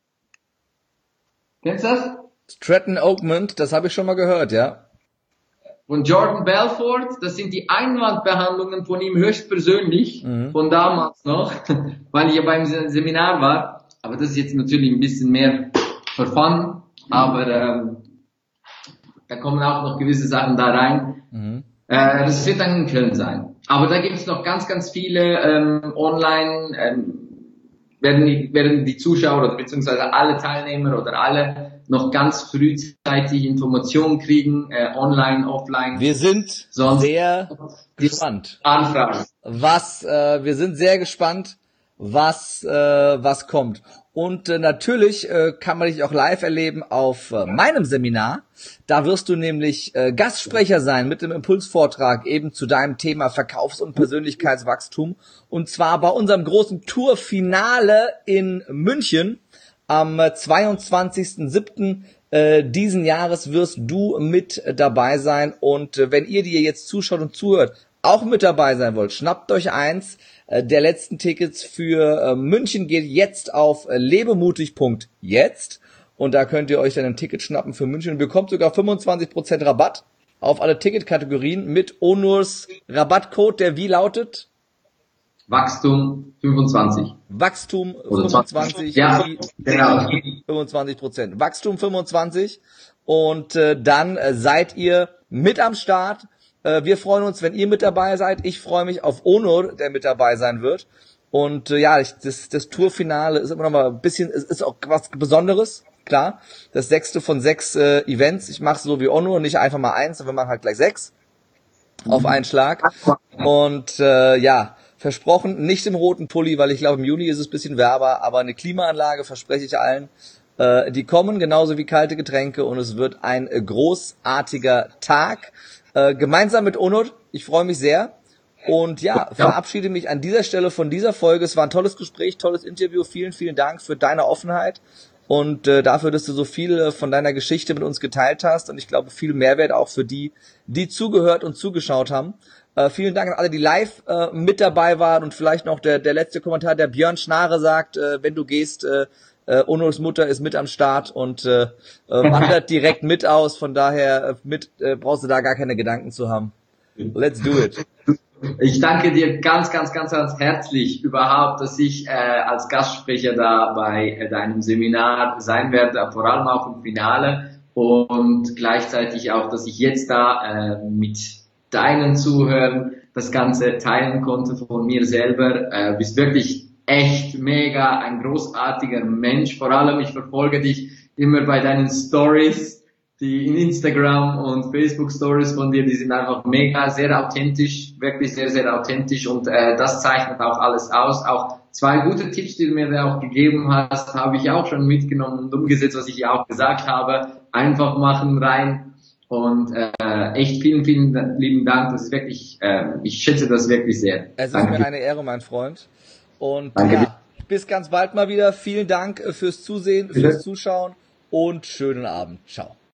Kennst du das? Stratton Oakmont, das habe ich schon mal gehört, ja. Von Jordan Belfort, das sind die Einwandbehandlungen von ihm höchstpersönlich, mhm. von damals noch, weil ich ja beim Seminar war. Aber das ist jetzt natürlich ein bisschen mehr for fun, aber ähm, da kommen auch noch gewisse Sachen da rein. Mhm. Äh, das wird dann in Köln sein. Aber da gibt es noch ganz, ganz viele ähm, online, ähm, werden, die, werden die Zuschauer oder beziehungsweise alle Teilnehmer oder alle noch ganz frühzeitig Informationen kriegen, äh, online, offline. Wir sind Sonst sehr gespannt. Anfragen. Was, äh, wir sind sehr gespannt, was, äh, was kommt. Und äh, natürlich äh, kann man dich auch live erleben auf äh, meinem Seminar. Da wirst du nämlich äh, Gastsprecher sein mit dem Impulsvortrag eben zu deinem Thema Verkaufs- und Persönlichkeitswachstum. Und zwar bei unserem großen Tourfinale in München. Am zweiundzwanzigsten siebten Äh, diesen Jahres wirst du mit dabei sein. Und äh, wenn ihr, die ihr jetzt zuschaut und zuhört, auch mit dabei sein wollt, schnappt euch eins äh, der letzten Tickets für äh, München. Geht jetzt auf äh, lebemutig punkt jetzt und da könnt ihr euch dann ein Ticket schnappen für München. Und bekommt sogar fünfundzwanzig Prozent Rabatt auf alle Ticketkategorien mit Onurs Rabattcode, der wie lautet? Wachstum fünfundzwanzig. Wachstum fünfundzwanzig. Ja, genau. fünfundzwanzig Prozent. Wachstum fünfundzwanzig. Und äh, dann äh, seid ihr mit am Start. Äh, wir freuen uns, wenn ihr mit dabei seid. Ich freue mich auf Onur, der mit dabei sein wird. Und äh, ja, ich, das, das Tourfinale ist immer noch mal ein bisschen, es ist auch was Besonderes. Klar, das sechste von sechs äh, Events. Ich mache so wie Onur, nicht einfach mal eins, sondern wir machen halt gleich sechs auf einen Schlag. Und äh, ja, versprochen, nicht im roten Pulli, weil ich glaube, im Juni ist es ein bisschen wärmer, aber eine Klimaanlage verspreche ich allen. Äh, die kommen, genauso wie kalte Getränke, und es wird ein äh, großartiger Tag. Äh, gemeinsam mit Onur, ich freue mich sehr. Und ja, verabschiede mich an dieser Stelle von dieser Folge. Es war ein tolles Gespräch, tolles Interview. Vielen, vielen Dank für deine Offenheit und äh, dafür, dass du so viel äh, von deiner Geschichte mit uns geteilt hast. Und ich glaube, viel Mehrwert auch für die, die zugehört und zugeschaut haben. Äh, vielen Dank an alle, die live äh, mit dabei waren. Und vielleicht noch der, der letzte Kommentar, der Björn Schnare sagt, äh, wenn du gehst, äh, äh, Onurs Mutter ist mit am Start und äh, äh, wandert direkt mit aus. Von daher äh, mit äh, brauchst du da gar keine Gedanken zu haben. Let's do it. Ich danke dir ganz, ganz, ganz, ganz herzlich überhaupt, dass ich äh, als Gastsprecher da bei äh, deinem Seminar sein werde, vor allem auch im Finale, und gleichzeitig auch, dass ich jetzt da äh, mit deinen Zuhörern das Ganze teilen konnte von mir selber. Äh, bist wirklich echt mega, ein großartiger Mensch. Vor allem, ich verfolge dich immer bei deinen Stories, die in Instagram und Facebook Stories von dir, die sind einfach mega, sehr authentisch, wirklich sehr, sehr authentisch, und äh, das zeichnet auch alles aus. Auch zwei gute Tipps, die du mir da auch gegeben hast, habe ich auch schon mitgenommen und umgesetzt, was ich ja auch gesagt habe. Einfach machen, rein, und äh, echt vielen, vielen lieben Dank. Das ist wirklich, äh, ich schätze das wirklich sehr. Es ist Danke. mir eine Ehre, mein Freund. Und Danke. Ja, bis ganz bald mal wieder. Vielen Dank fürs Zusehen, fürs Zuschauen und schönen Abend. Ciao.